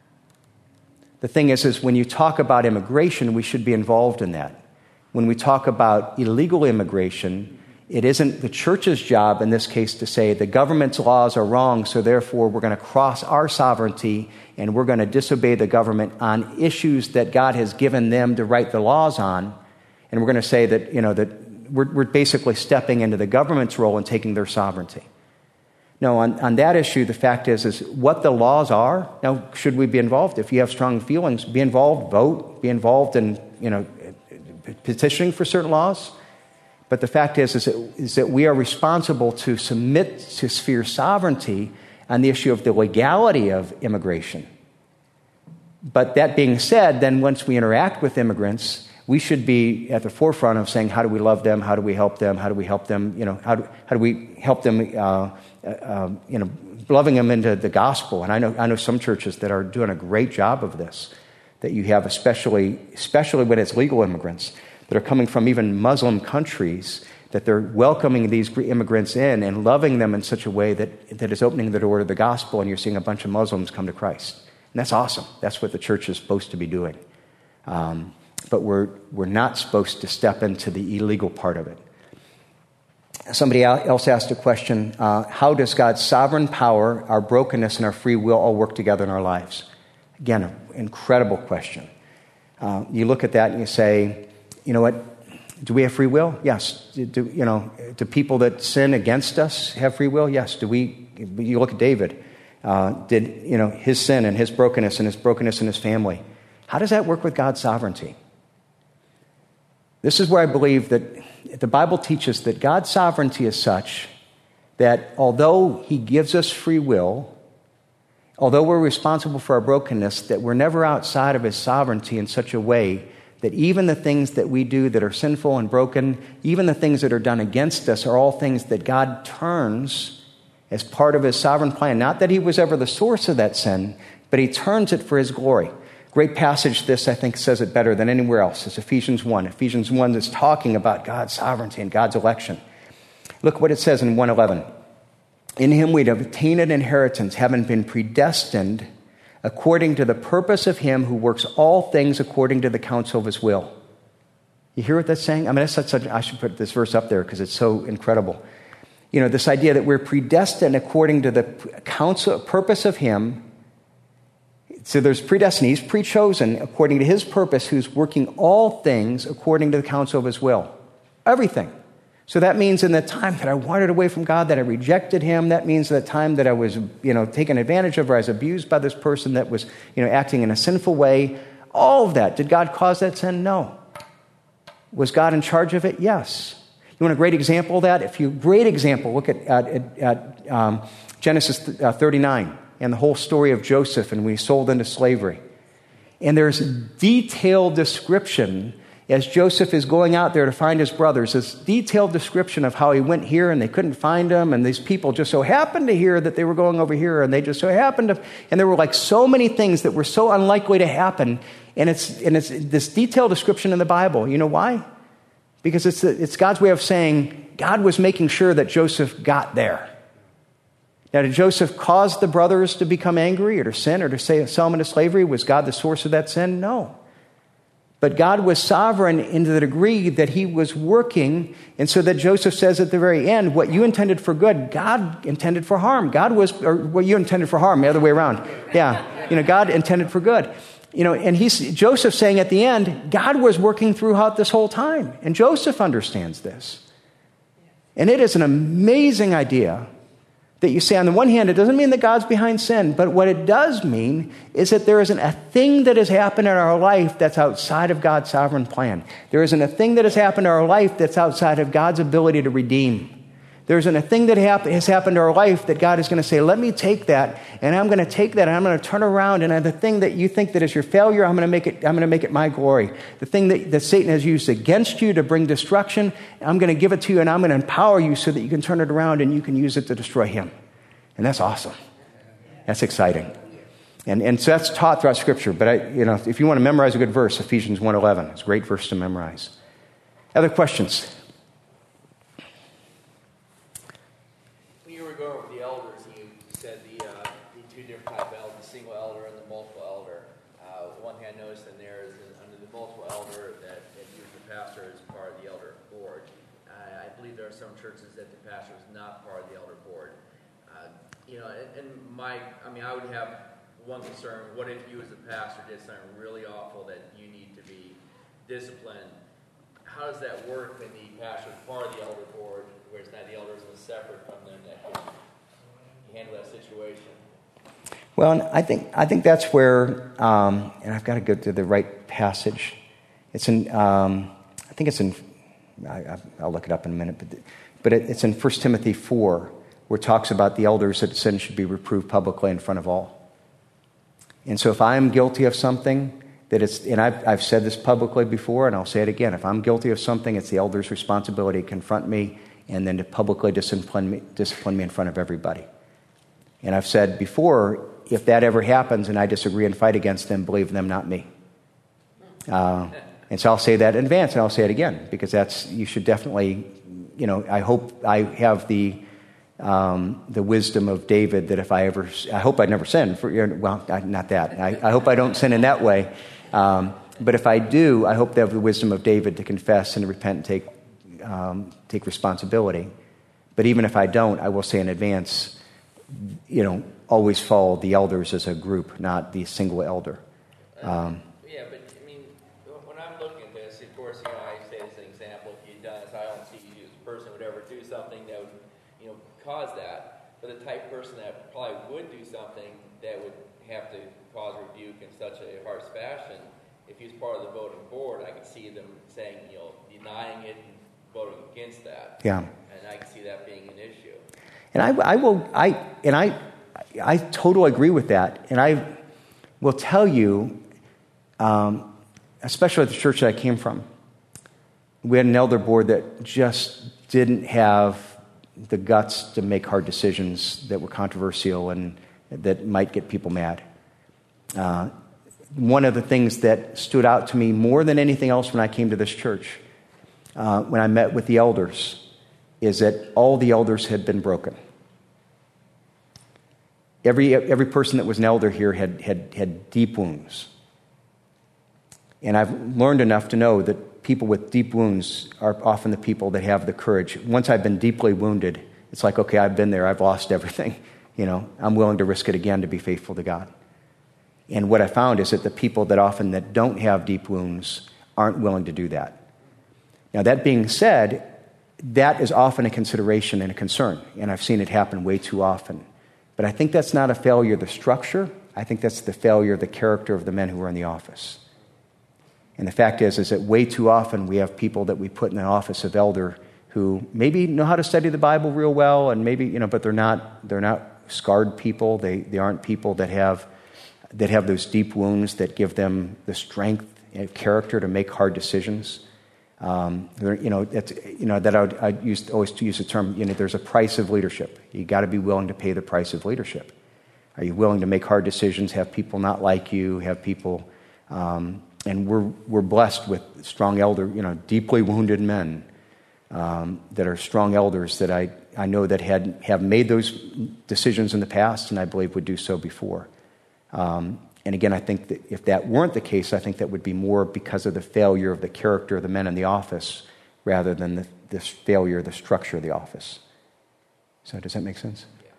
The thing is, is when you talk about immigration, we should be involved in that. When we talk about illegal immigration, it isn't the church's job in this case to say the government's laws are wrong, so therefore we're going to cross our sovereignty and we're going to disobey the government on issues that God has given them to write the laws on. And we're going to say that, you know, that we're, we're basically stepping into the government's role and taking their sovereignty. No, on, on that issue, the fact is, is what the laws are. Now, should we be involved? If you have strong feelings, be involved, vote, be involved in, you know, petitioning for certain laws. But the fact is, is that, is that we are responsible to submit to sphere sovereignty on the issue of the legality of immigration. But that being said, then once we interact with immigrants, we should be at the forefront of saying, how do we love them? How do we help them? How do we help them? You know, how do, how do we help them uh, um, you know, loving them into the gospel. And I know I know some churches that are doing a great job of this, that you have especially, especially when it's legal immigrants that are coming from even Muslim countries, that they're welcoming these immigrants in and loving them in such a way that, that is opening the door to the gospel, and you're seeing a bunch of Muslims come to Christ. And that's awesome. That's what the church is supposed to be doing. Um, but we're we're not supposed to step into the illegal part of it. Somebody else asked a question, uh, how does God's sovereign power, our brokenness, and our free will all work together in our lives? Again, an incredible question. Uh, you look at that and you say, you know what, do we have free will? Yes. Do, you know, do people that sin against us have free will? Yes. Do we, you look at David, uh, did, you know, his sin and his brokenness and his brokenness in his family. How does that work with God's sovereignty? This is where I believe that the Bible teaches that God's sovereignty is such that although he gives us free will, although we're responsible for our brokenness, that we're never outside of his sovereignty in such a way that even the things that we do that are sinful and broken, even the things that are done against us, are all things that God turns as part of his sovereign plan. Not that he was ever the source of that sin, but he turns it for his glory. Great passage, this, I think, says it better than anywhere else. It's Ephesians one. Ephesians one is talking about God's sovereignty and God's election. Look what it says in one eleven. In him we'd obtained an inheritance, having been predestined according to the purpose of him who works all things according to the counsel of his will. You hear what that's saying? I mean, that's such a, I should put this verse up there because it's so incredible. You know, this idea that we're predestined according to the counsel, purpose of him. So there's predestined. He's pre-chosen according to his purpose, who's working all things according to the counsel of his will. Everything. So that means in the time that I wandered away from God, that I rejected him, that means the time that I was, you know, taken advantage of, or I was abused by this person that was, you know, acting in a sinful way. All of that. Did God cause that sin? No. Was God in charge of it? Yes. You want a great example of that? If you, great example, look at, at, at um, Genesis thirty-nine. And the whole story of Joseph and when he sold into slavery. And there's detailed description as Joseph is going out there to find his brothers, this detailed description of how he went here and they couldn't find him, and these people just so happened to hear that they were going over here, and they just so happened to, and there were like so many things that were so unlikely to happen, and it's and it's this detailed description in the Bible. You know why? Because it's it's God's way of saying God was making sure that Joseph got there. Now, did Joseph cause the brothers to become angry or to sin or to say, sell him into slavery? Was God the source of that sin? No. But God was sovereign in the degree that he was working, and so that Joseph says at the very end, what you intended for good, God intended for harm. God was, or what you intended for harm, the other way around. Yeah, you know, God intended for good. You know, and he's Joseph saying at the end, God was working throughout this whole time, and Joseph understands this. And it is an amazing idea that you say, on the one hand, it doesn't mean that God's behind sin, but what it does mean is that there isn't a thing that has happened in our life that's outside of God's sovereign plan. There isn't a thing that has happened in our life that's outside of God's ability to redeem. There isn't a thing that hap- has happened in our life that God is going to say, let me take that, and I'm going to take that, and I'm going to turn around, and the thing that you think that is your failure, I'm going to make it, I'm going to make it my glory. The thing that, that Satan has used against you to bring destruction, I'm going to give it to you, and I'm going to empower you so that you can turn it around and you can use it to destroy him. And that's awesome. That's exciting. And and so that's taught throughout Scripture. But I, you know, if you want to memorize a good verse, Ephesians one eleven, it's a great verse to memorize. Other questions? When you were going with the elders, you said the, uh, the two different type of elders, the single elder and the multiple elder. Uh, one thing I noticed in there is that under the multiple elder that, that you as the pastor is part of the elder board. Uh, I believe there are some churches that the pastor is not part of the elder board. Uh, you know, and, and my, I mean, I would have one concern. What if you as a pastor did something really awful that you need to be disciplined? How does that work when the pastor is part of the elder board, where it's not the elders and separate from them that can handle that situation? Well, and I think I think that's where, um, and I've got to go to the right passage. It's in, um, I think it's in, I, I'll look it up in a minute, but but it, it's in First Timothy four. Where it talks about the elders that sin should be reproved publicly in front of all. And so if I am guilty of something, that it's, and I've, I've said this publicly before, and I'll say it again, if I'm guilty of something, it's the elders' responsibility to confront me and then to publicly discipline me, discipline me in front of everybody. And I've said before, if that ever happens and I disagree and fight against them, believe them, not me. Uh, and so I'll say that in advance, and I'll say it again, because that's, you should definitely, you know, I hope I have the um, the wisdom of David that if I ever, I hope I never sin. For, well, not that. I, I hope I don't sin in that way. Um, but if I do, I hope to have the wisdom of David to confess and to repent and take um, take responsibility. But even if I don't, I will say in advance, you know, always follow the elders as a group, not the single elder. Um, yeah, but I mean, when I'm looking at this, of course, you know, I say as an example, if you done this, I don't see you as a person who would ever do something that would, you know, cause that. But the type of person that probably would do something that would have to cause rebuke in such a harsh fashion, if he's part of the voting board, I could see them saying, you know, denying it and voting against that. Yeah. And I can see that being an issue. And I, I will, I, and I, I totally agree with that. And I will tell you, um, especially at the church that I came from, we had an elder board that just didn't have the guts to make hard decisions that were controversial and that might get people mad. Uh, one of the things that stood out to me more than anything else when I came to this church, uh, when I met with the elders, is that all the elders had been broken. Every every person that was an elder here had had had deep wounds. And I've learned enough to know that people with deep wounds are often the people that have the courage. Once I've been deeply wounded, it's like, okay, I've been there, I've lost everything. You know, I'm willing to risk it again to be faithful to God. And what I found is that the people that often that don't have deep wounds aren't willing to do that. Now, that being said, that is often a consideration and a concern, and I've seen it happen way too often. But I think that's not a failure of the structure. I think that's the failure of the character of the men who are in the office. And the fact is, is that way too often we have people that we put in the office of elder who maybe know how to study the Bible real well, and maybe, you know, but they're not they're not scarred people. They they aren't people that have that have those deep wounds that give them the strength and character to make hard decisions. Um, you know, it's, you know that I, would, I used always to use the term. You know, there's a price of leadership. You got to be willing to pay the price of leadership. Are you willing to make hard decisions? Have people not like you? Have people, um, and we're we're blessed with strong elder, you know, deeply wounded men um, that are strong elders that I I know that had have made those decisions in the past, and I believe would do so before. Um, And again, I think that if that weren't the case, I think that would be more because of the failure of the character of the men in the office rather than the, the failure of the structure of the office. So does that make sense? Yeah.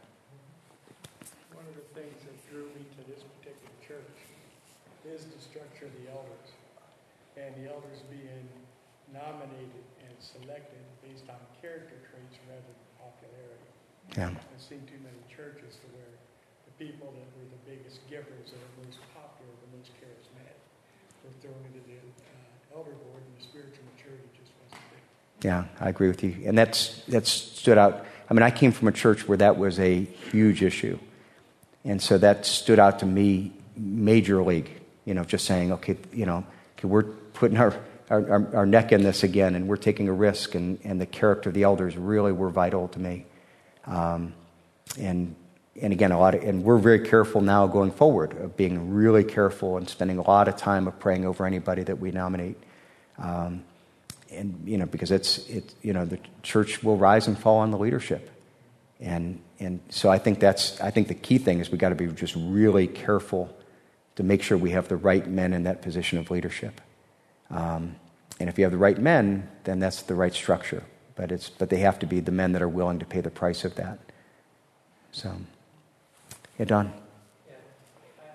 One of the things that drew me to this particular church is the structure of the elders, and the elders being nominated and selected based on character traits rather than popularity. Yeah. I've seen too many churches to where the people that were the biggest givers or the most popular, the most charismatic, were thrown into the uh, elder board, and the spiritual maturity just wasn't there. Yeah, I agree with you. And that's that stood out. I mean, I came from a church where that was a huge issue. And so that stood out to me major league, you know, just saying, okay, you know, okay, we're putting our, our, our neck in this again, and we're taking a risk, and, and the character of the elders really were vital to me. Um, and And again, a lot of, and we're very careful now going forward of being really careful and spending a lot of time of praying over anybody that we nominate, um, and you know, because it's it you know the church will rise and fall on the leadership, and and so I think that's I think the key thing is we got to be just really careful to make sure we have the right men in that position of leadership, um, and if you have the right men, then that's the right structure. But it's but they have to be the men that are willing to pay the price of that. So. Yeah, Don. Yeah. Uh,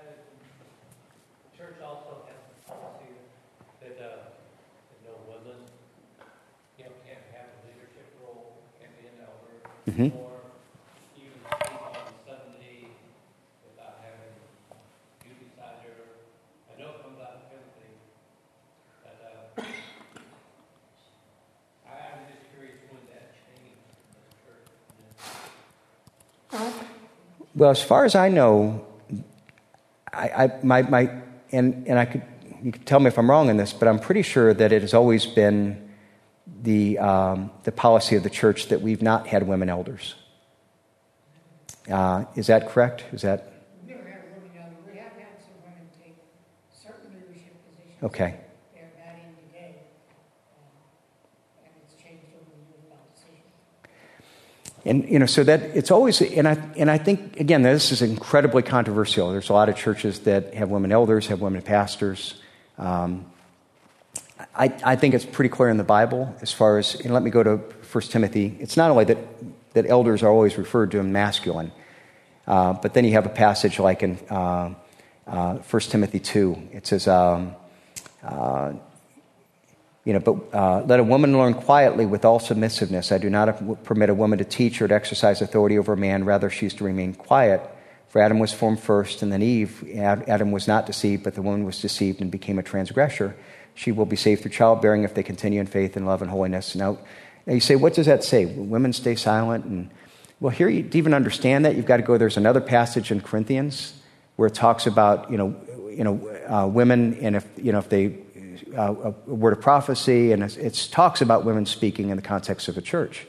the church also has a policy that, uh, that no women, you know, can't have a leadership role, can't be an elder, Mm-hmm. or even speak on Sunday without having you beside her. I know it comes out of Timothy, but uh, I'm just curious when that changed in the church. Well, as far as I know, I, I my my and and I could you could tell me if I'm wrong in this, but I'm pretty sure that it has always been the um, the policy of the church that we've not had women elders. Uh, is that correct? Is that We've never had women elders. We have had some women take certain leadership positions. okay? They're not in today, um, and it's changed over the years about decisions. And you know, so that it's always, and I and I think again, this is incredibly controversial. There's a lot of churches that have women elders, have women pastors. Um, I, I think it's pretty clear in the Bible as far as, and let me go to First Timothy. It's not only that, that elders are always referred to in masculine, uh, but then you have a passage like in uh, uh, First Timothy two. It says, um, uh, you know, but uh, let a woman learn quietly with all submissiveness. I do not permit a woman to teach or to exercise authority over a man. Rather, she is to remain quiet. For Adam was formed first, and then Eve. Adam was not deceived, but the woman was deceived and became a transgressor. She will be saved through childbearing if they continue in faith and love and holiness. Now, now you say, what does that say? Women stay silent? And well, here, you, to even understand that, you've got to go, there's another passage in Corinthians where it talks about, you know, you know, uh, women, and if, you know, if they, uh, a word of prophecy, and it, it talks about women speaking in the context of a church,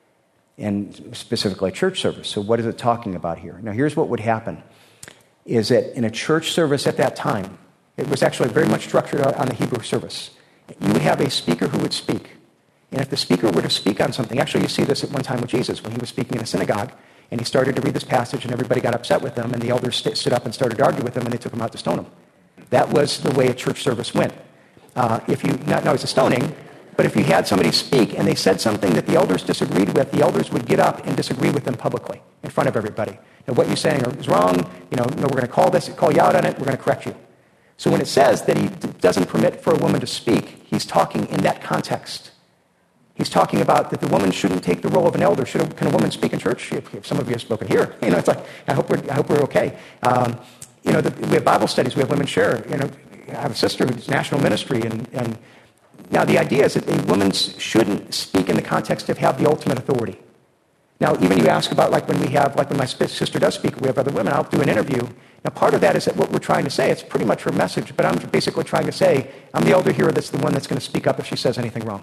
and specifically a church service. So what is it talking about here? Now, here's what would happen, is that in a church service at that time, it was actually very much structured on the Hebrew service. You would have a speaker who would speak. And if the speaker were to speak on something, actually you see this at one time with Jesus when he was speaking in a synagogue, and he started to read this passage, and everybody got upset with him, and the elders st- stood up and started to argue with him, and they took him out to stone him. That was the way a church service went. Uh, if you, not always a stoning, but if you had somebody speak and they said something that the elders disagreed with, the elders would get up and disagree with them publicly in front of everybody. Now, what you're saying is wrong. You know, no, we're going to call this, call you out on it. We're going to correct you. So when it says that he doesn't permit for a woman to speak, he's talking in that context. He's talking about that the woman shouldn't take the role of an elder. Should a, can a woman speak in church? If some of you have spoken here, you know, it's like I hope we're I hope we're okay. Um, you know, the, we have Bible studies. We have women share. You know, I have a sister who's national ministry, and and now the idea is that a woman shouldn't speak in the context of have the ultimate authority. Now, even you ask about like when we have like when my sister does speak, we have other women. I'll do an interview. Now, part of that is that what we're trying to say. It's pretty much her message, but I'm basically trying to say I'm the elder here. That's the one that's going to speak up if she says anything wrong.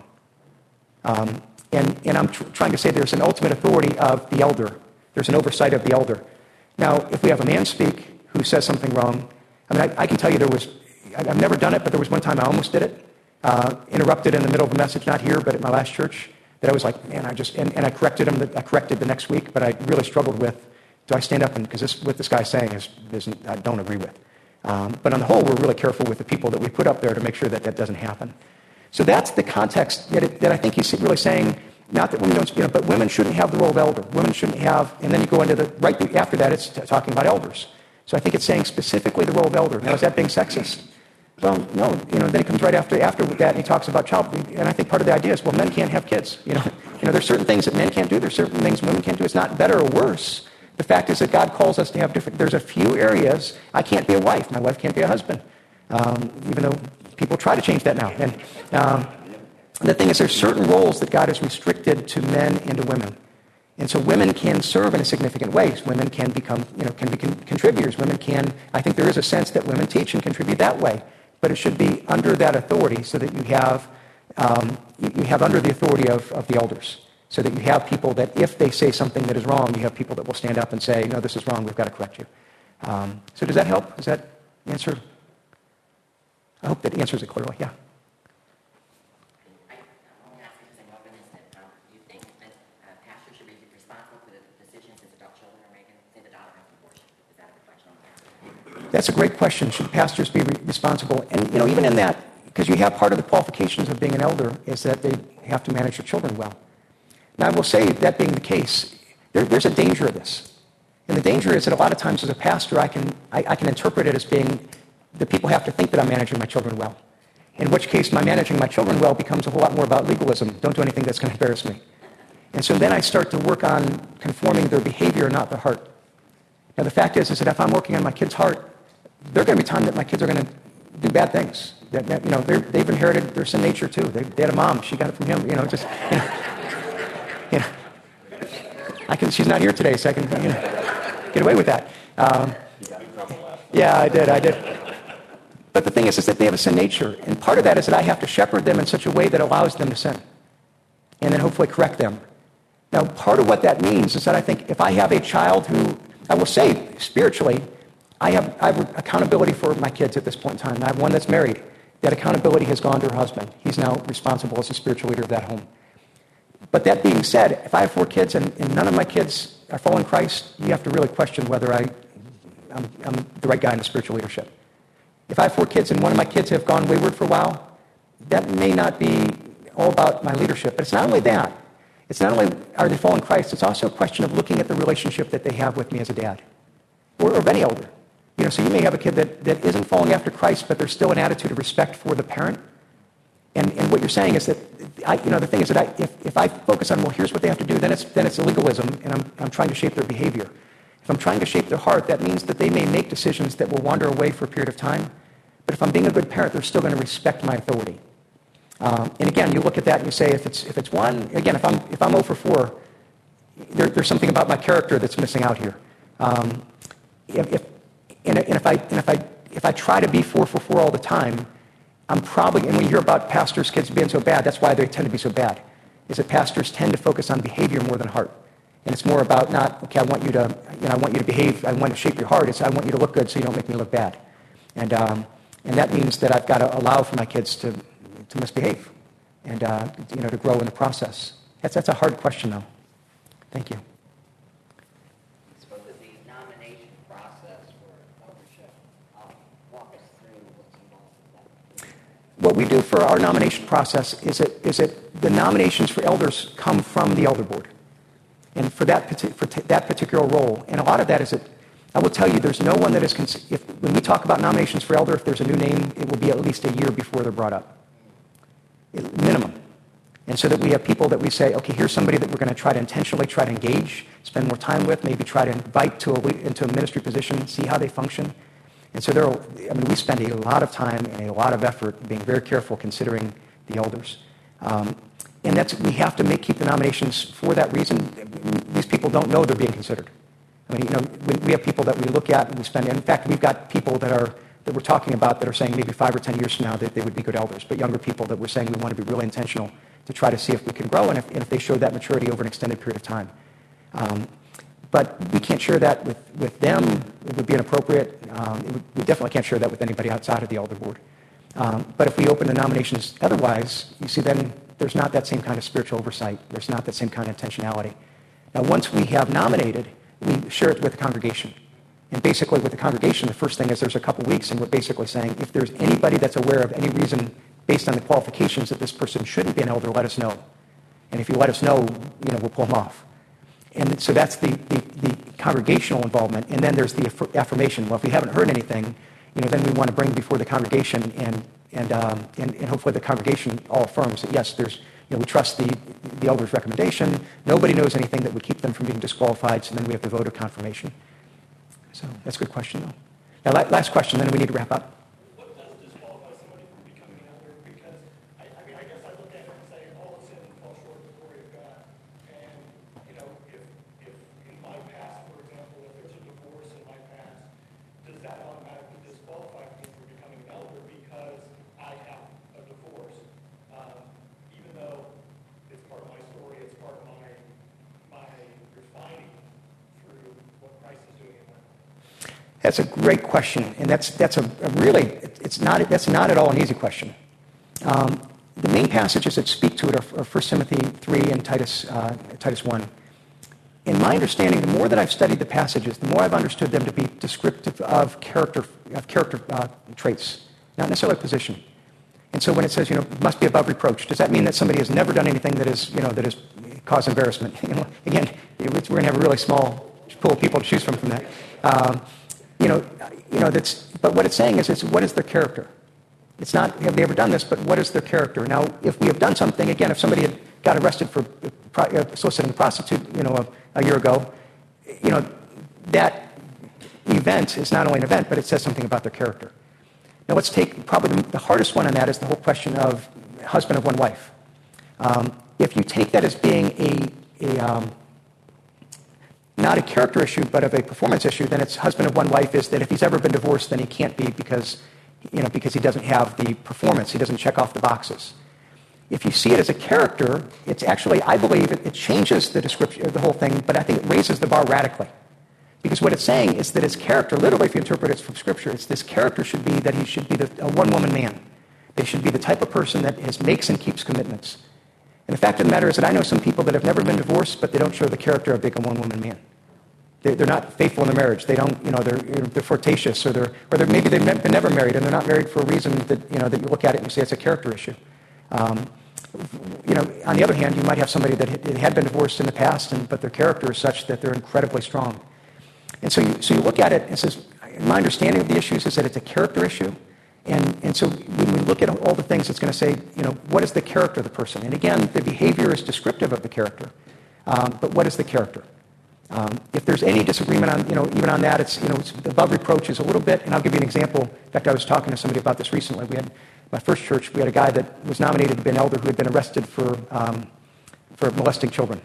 Um, and, and I'm tr- trying to say there's an ultimate authority of the elder. There's an oversight of the elder. Now, if we have a man speak who says something wrong, I mean, I, I can tell you there was, I've never done it, but there was one time I almost did it, uh, interrupted in the middle of a message, not here, but at my last church, that I was like, man, I just, and, and I corrected him, I corrected the next week, but I really struggled with, do I stand up and, because this, what this guy's saying is, isn't, I don't agree with. Um, but on the whole, we're really careful with the people that we put up there to make sure that that doesn't happen. So that's the context that, it, that I think he's really saying, not that women don't, you know, but women shouldn't have the role of elder. Women shouldn't have, and then you go into the, right after that, it's t- talking about elders. So I think it's saying specifically the role of elder. Now, is that being sexist? Well, no, you know, then he comes right after after that, and he talks about child, and I think part of the idea is, well, men can't have kids. You know, you know, there's certain things that men can't do, there's certain things women can't do. It's not better or worse. The fact is that God calls us to have different, there's a few areas, I can't be a wife, my wife can't be a husband, um, even though people try to change that now. And um, the thing is, there's certain roles that God has restricted to men and to women. And so women can serve in a significant way. Women can become, you know, can be con- contributors. Women can, I think there is a sense that women teach and contribute that way. But it should be under that authority so that you have, um, you, you have under the authority of, of the elders. So that you have people that if they say something that is wrong, you have people that will stand up and say, no, this is wrong, we've got to correct you. Um, so does that help? Does that answer? I hope that answers it clearly, yeah. I want to ask you something open is that um, you think that uh, pastors should be responsible for the decisions that adult children are making, say the daughter has an abortion. Is that a reflection on that? That's a great question. Should pastors be re- responsible? And, you know, even in that, because you have part of the qualifications of being an elder is that they have to manage their children well. Now, I will say, that being the case, there, there's a danger of this. And the danger is that a lot of times as a pastor, I can, I, I can interpret it as being that people have to think that I'm managing my children well. In which case, my managing my children well becomes a whole lot more about legalism. Don't do anything that's going to embarrass me. And so then I start to work on conforming their behavior, not their heart. Now, the fact is, is that if I'm working on my kid's heart, there's going to be time that my kids are going to do bad things. That, that you know, they've inherited their sin nature too. They, they had a mom; she got it from him. You know, just you know, you know. I can. She's not here today, so I can you know, get away with that. Um, yeah, I did. I did. But the thing is, is that they have a sin nature, and part of that is that I have to shepherd them in such a way that allows them to sin. and then hopefully correct them. Now, part of what that means is that I think if I have a child who, I will say spiritually, I have, I have accountability for my kids at this point in time. I have one that's married. That accountability has gone to her husband. He's now responsible as a spiritual leader of that home. But that being said, if I have four kids and, and none of my kids are following Christ, you have to really question whether I, I'm, I'm the right guy in the spiritual leadership. If I have four kids and one of my kids have gone wayward for a while, that may not be all about my leadership. But it's not only that. It's not only are they following Christ, it's also a question of looking at the relationship that they have with me as a dad or, or any elder. You know, so you may have a kid that, that isn't following after Christ, but there's still an attitude of respect for the parent. And, and what you're saying is that, I, you know, the thing is that I, if, if I focus on, well, here's what they have to do, then it's, then it's legalism, and I'm, I'm trying to shape their behavior. If I'm trying to shape their heart, that means that they may make decisions that will wander away for a period of time. But if I'm being a good parent, they're still going to respect my authority. Um, and again, you look at that and you say, if it's if it's one, again, if I'm if I'm zero for four, there, there's something about my character that's missing out here. Um, if, if and, and if I and if I if I try to be four for four all the time, I'm probably, and when you hear about pastors' kids being so bad, that's why they tend to be so bad. Is that pastors tend to focus on behavior more than heart, and it's more about not, okay, I want you to, you know, I want you to behave, I want to shape your heart. It's I want you to look good so you don't make me look bad, and um, and that means that I've got to allow for my kids to. to misbehave and, uh, you know, to grow in the process. That's, that's a hard question, though. Thank you. So the nomination process for eldership, um, walk us through what's involved in that. What we do for our nomination process is that, is that the nominations for elders come from the elder board. And for that, for t- that particular role, and a lot of that is that, I will tell you, there's no one that is, cons- if, when we talk about nominations for elder, if there's a new name, it will be at least a year before they're brought up. Minimum. And so that we have people that we say, okay, here's somebody that we're going to try to intentionally try to engage, spend more time with, maybe try to invite to a, into a ministry position, see how they function. And so there are, I mean, we spend a lot of time and a lot of effort being very careful considering the elders. Um, and that's, we have to make, keep the nominations for that reason. These people don't know they're being considered. I mean, you know, we, we have people that we look at and we spend, in fact, we've got people that are that we're talking about that are saying maybe five or ten years from now that they would be good elders, but younger people that we're saying we want to be really intentional to try to see if we can grow and if, and if they show that maturity over an extended period of time. Um, but we can't share that with, with them. It would be inappropriate. Um, it would, we definitely can't share that with anybody outside of the elder board. Um, but if we open the nominations otherwise, you see then there's not that same kind of spiritual oversight. There's not that same kind of intentionality. Now, once we have nominated, we share it with the congregation. And basically with the congregation, the first thing is there's a couple weeks, and we're basically saying if there's anybody that's aware of any reason based on the qualifications that this person shouldn't be an elder, let us know. And if you let us know, you know, we'll pull them off. And so that's the, the, the congregational involvement. And then there's the aff- affirmation. Well, if we haven't heard anything, you know, then we want to bring before the congregation, and and um, and, and hopefully the congregation all affirms that yes, there's, you know, we trust the the elder's recommendation. Nobody knows anything that would keep them from being disqualified. So then we have the vote of confirmation. So that's a good question, though. Now, last question, then we need to wrap up. What does disqualify somebody from becoming an elder? Because, I, I mean, I guess I look at it and say, all of sin falls short of the glory of God. And, you know, if, if in my past, for example, if there's a divorce in my past, does that automatically disqualify me from becoming an elder because I have a divorce? Um, even though it's part of my story, it's part of my, my refining through what Christ is doing in my life. That's a great question, and that's that's a, a really it's not that's not at all an easy question. Um, the main passages that speak to it are, are First Timothy three and Titus uh, Titus one. In my understanding, the more that I've studied the passages, the more I've understood them to be descriptive of character of character uh, traits, not necessarily position. And so when it says, you know, must be above reproach, does that mean that somebody has never done anything that is, you know, that has caused embarrassment? You know, again, we're going to have a really small pool of people to choose from from that. Um, You know, you know that's. But what it's saying is, it's what is their character? It's not have they ever done this, but what is their character? Now, if we have done something, again, if somebody had got arrested for soliciting a prostitute, you know, a, a year ago, you know, that event is not only an event, but it says something about their character. Now, let's take probably the, the hardest one on that is the whole question of husband of one wife. Um, if you take that as being a a um, not a character issue, but of a performance issue, then it's husband of one wife is that if he's ever been divorced, then he can't be because, you know, because he doesn't have the performance. He doesn't check off the boxes. If you see it as a character, it's actually, I believe, it, it changes the description of the whole thing, but I think it raises the bar radically. Because what it's saying is that his character, literally if you interpret it from Scripture, it's this character should be that he should be the, a one-woman man. They should be the type of person that has, makes and keeps commitments. And the fact of the matter is that I know some people that have never been divorced, but they don't show the character of being a one-woman man. They're, they're not faithful in their marriage. They don't, you know, they're, they're flirtatious, or they're, or they're, maybe they've been never married, and they're not married for a reason that, you know, that you look at it and you say it's a character issue. Um, you know, on the other hand, you might have somebody that had been divorced in the past, and, but their character is such that they're incredibly strong. And so you, so you look at it and says, my understanding of the issues is that it's a character issue. And, and so when we look at all the things, it's going to say, you know, what is the character of the person? And again, the behavior is descriptive of the character. Um, but what is the character? Um, if there's any disagreement on, you know, even on that, it's, you know, it's above reproach is a little bit. And I'll give you an example. In fact, I was talking to somebody about this recently. We had, my first church, we had a guy that was nominated to be an elder who had been arrested for, um, for molesting children.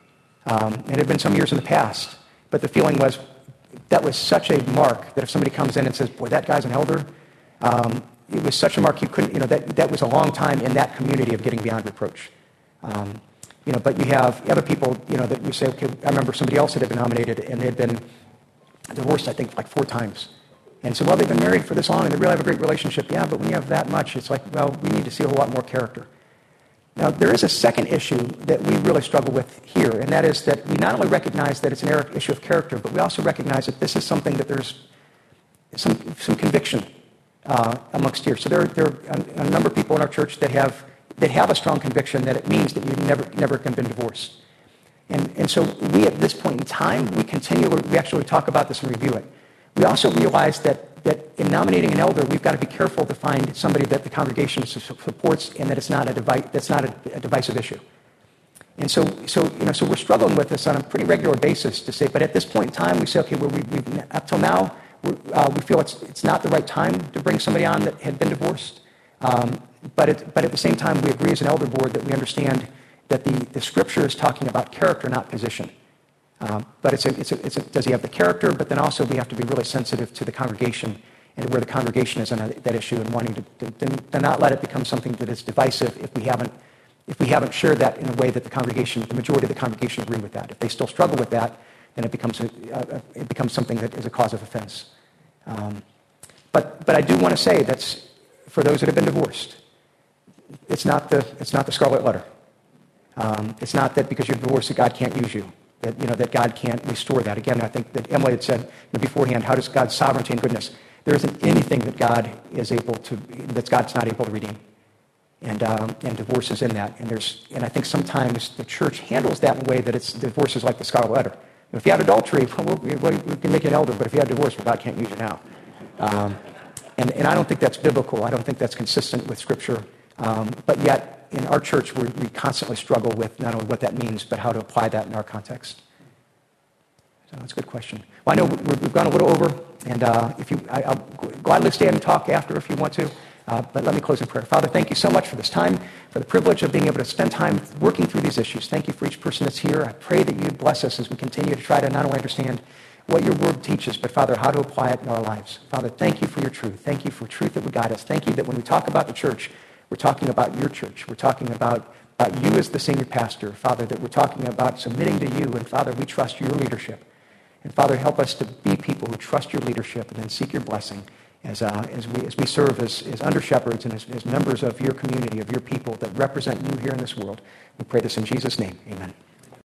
Um, and it had been some years in the past. But the feeling was, that was such a mark that if somebody comes in and says, boy, that guy's an elder, um, it was such a mark you couldn't, you know, that, that was a long time in that community of getting beyond reproach. Um, you know, but you have other people, you know, that you say, okay, I remember somebody else that had been nominated and they had been divorced, I think, like four times. And so, well, they've been married for this long and they really have a great relationship. Yeah, but when you have that much, it's like, well, we need to see a whole lot more character. Now, there is a second issue that we really struggle with here, and that is that we not only recognize that it's an issue of character, but we also recognize that this is something that there's some, some conviction uh, amongst here. So there, there are a, a number of people in our church that have that have a strong conviction that it means that you've never never been divorced. And, and so we, at this point in time, we continually, we actually talk about this and review it. We also realize that that in nominating an elder, we've got to be careful to find somebody that the congregation supports and that it's not a device, that's not a, a divisive issue. And so, so you know, so we're struggling with this on a pretty regular basis to say, but at this point in time, we say, okay, well, we, we've, up till now, uh, we feel it's it's not the right time to bring somebody on that had been divorced. Um, but it, but at the same time, we agree as an elder board that we understand that the, the Scripture is talking about character, not position. Um, but it's a, it's, a, it's a, does he have the character? But then also we have to be really sensitive to the congregation and where the congregation is on that issue, and wanting to, to, to not let it become something that is divisive if we haven't if we haven't shared that in a way that the congregation, the majority of the congregation, agree with that. If they still struggle with that, then it becomes a, a, it becomes something that is a cause of offense. Um, but but I do want to say that's for those that have been divorced. It's not the it's not the scarlet letter. Um, it's not that because you're divorced that God can't use you. That, you know, that God can't restore that. Again, I think that Emily had said you know, beforehand, how does God's sovereignty and goodness? There isn't anything that God is able to, that God's not able to redeem. And um, and divorce is in that. And there's, and I think sometimes the church handles that in a way that it's, divorce is like the scarlet letter. If you had adultery, well, we, we can make it elder, but if you had divorce, well, God can't use you now. Um, and, and I don't think that's biblical. I don't think that's consistent with Scripture. Um, but yet, in our church, we, we constantly struggle with not only what that means, but how to apply that in our context. So that's a good question. Well, I know we've gone a little over, and uh, if you, I, I'll gladly stand and talk after if you want to. Uh, but let me close in prayer. Father, thank you so much for this time, for the privilege of being able to spend time working through these issues. Thank you for each person that's here. I pray that you bless us as we continue to try to not only understand what your word teaches, but, Father, how to apply it in our lives. Father, thank you for your truth. Thank you for truth that would guide us. Thank you that when we talk about the church, we're talking about your church. We're talking about, about you as the senior pastor, Father, that we're talking about submitting to you. And, Father, we trust your leadership. And, Father, help us to be people who trust your leadership and then seek your blessing as uh, as we as we serve as, as under-shepherds and as, as members of your community, of your people that represent you here in this world. We pray this in Jesus' name. Amen.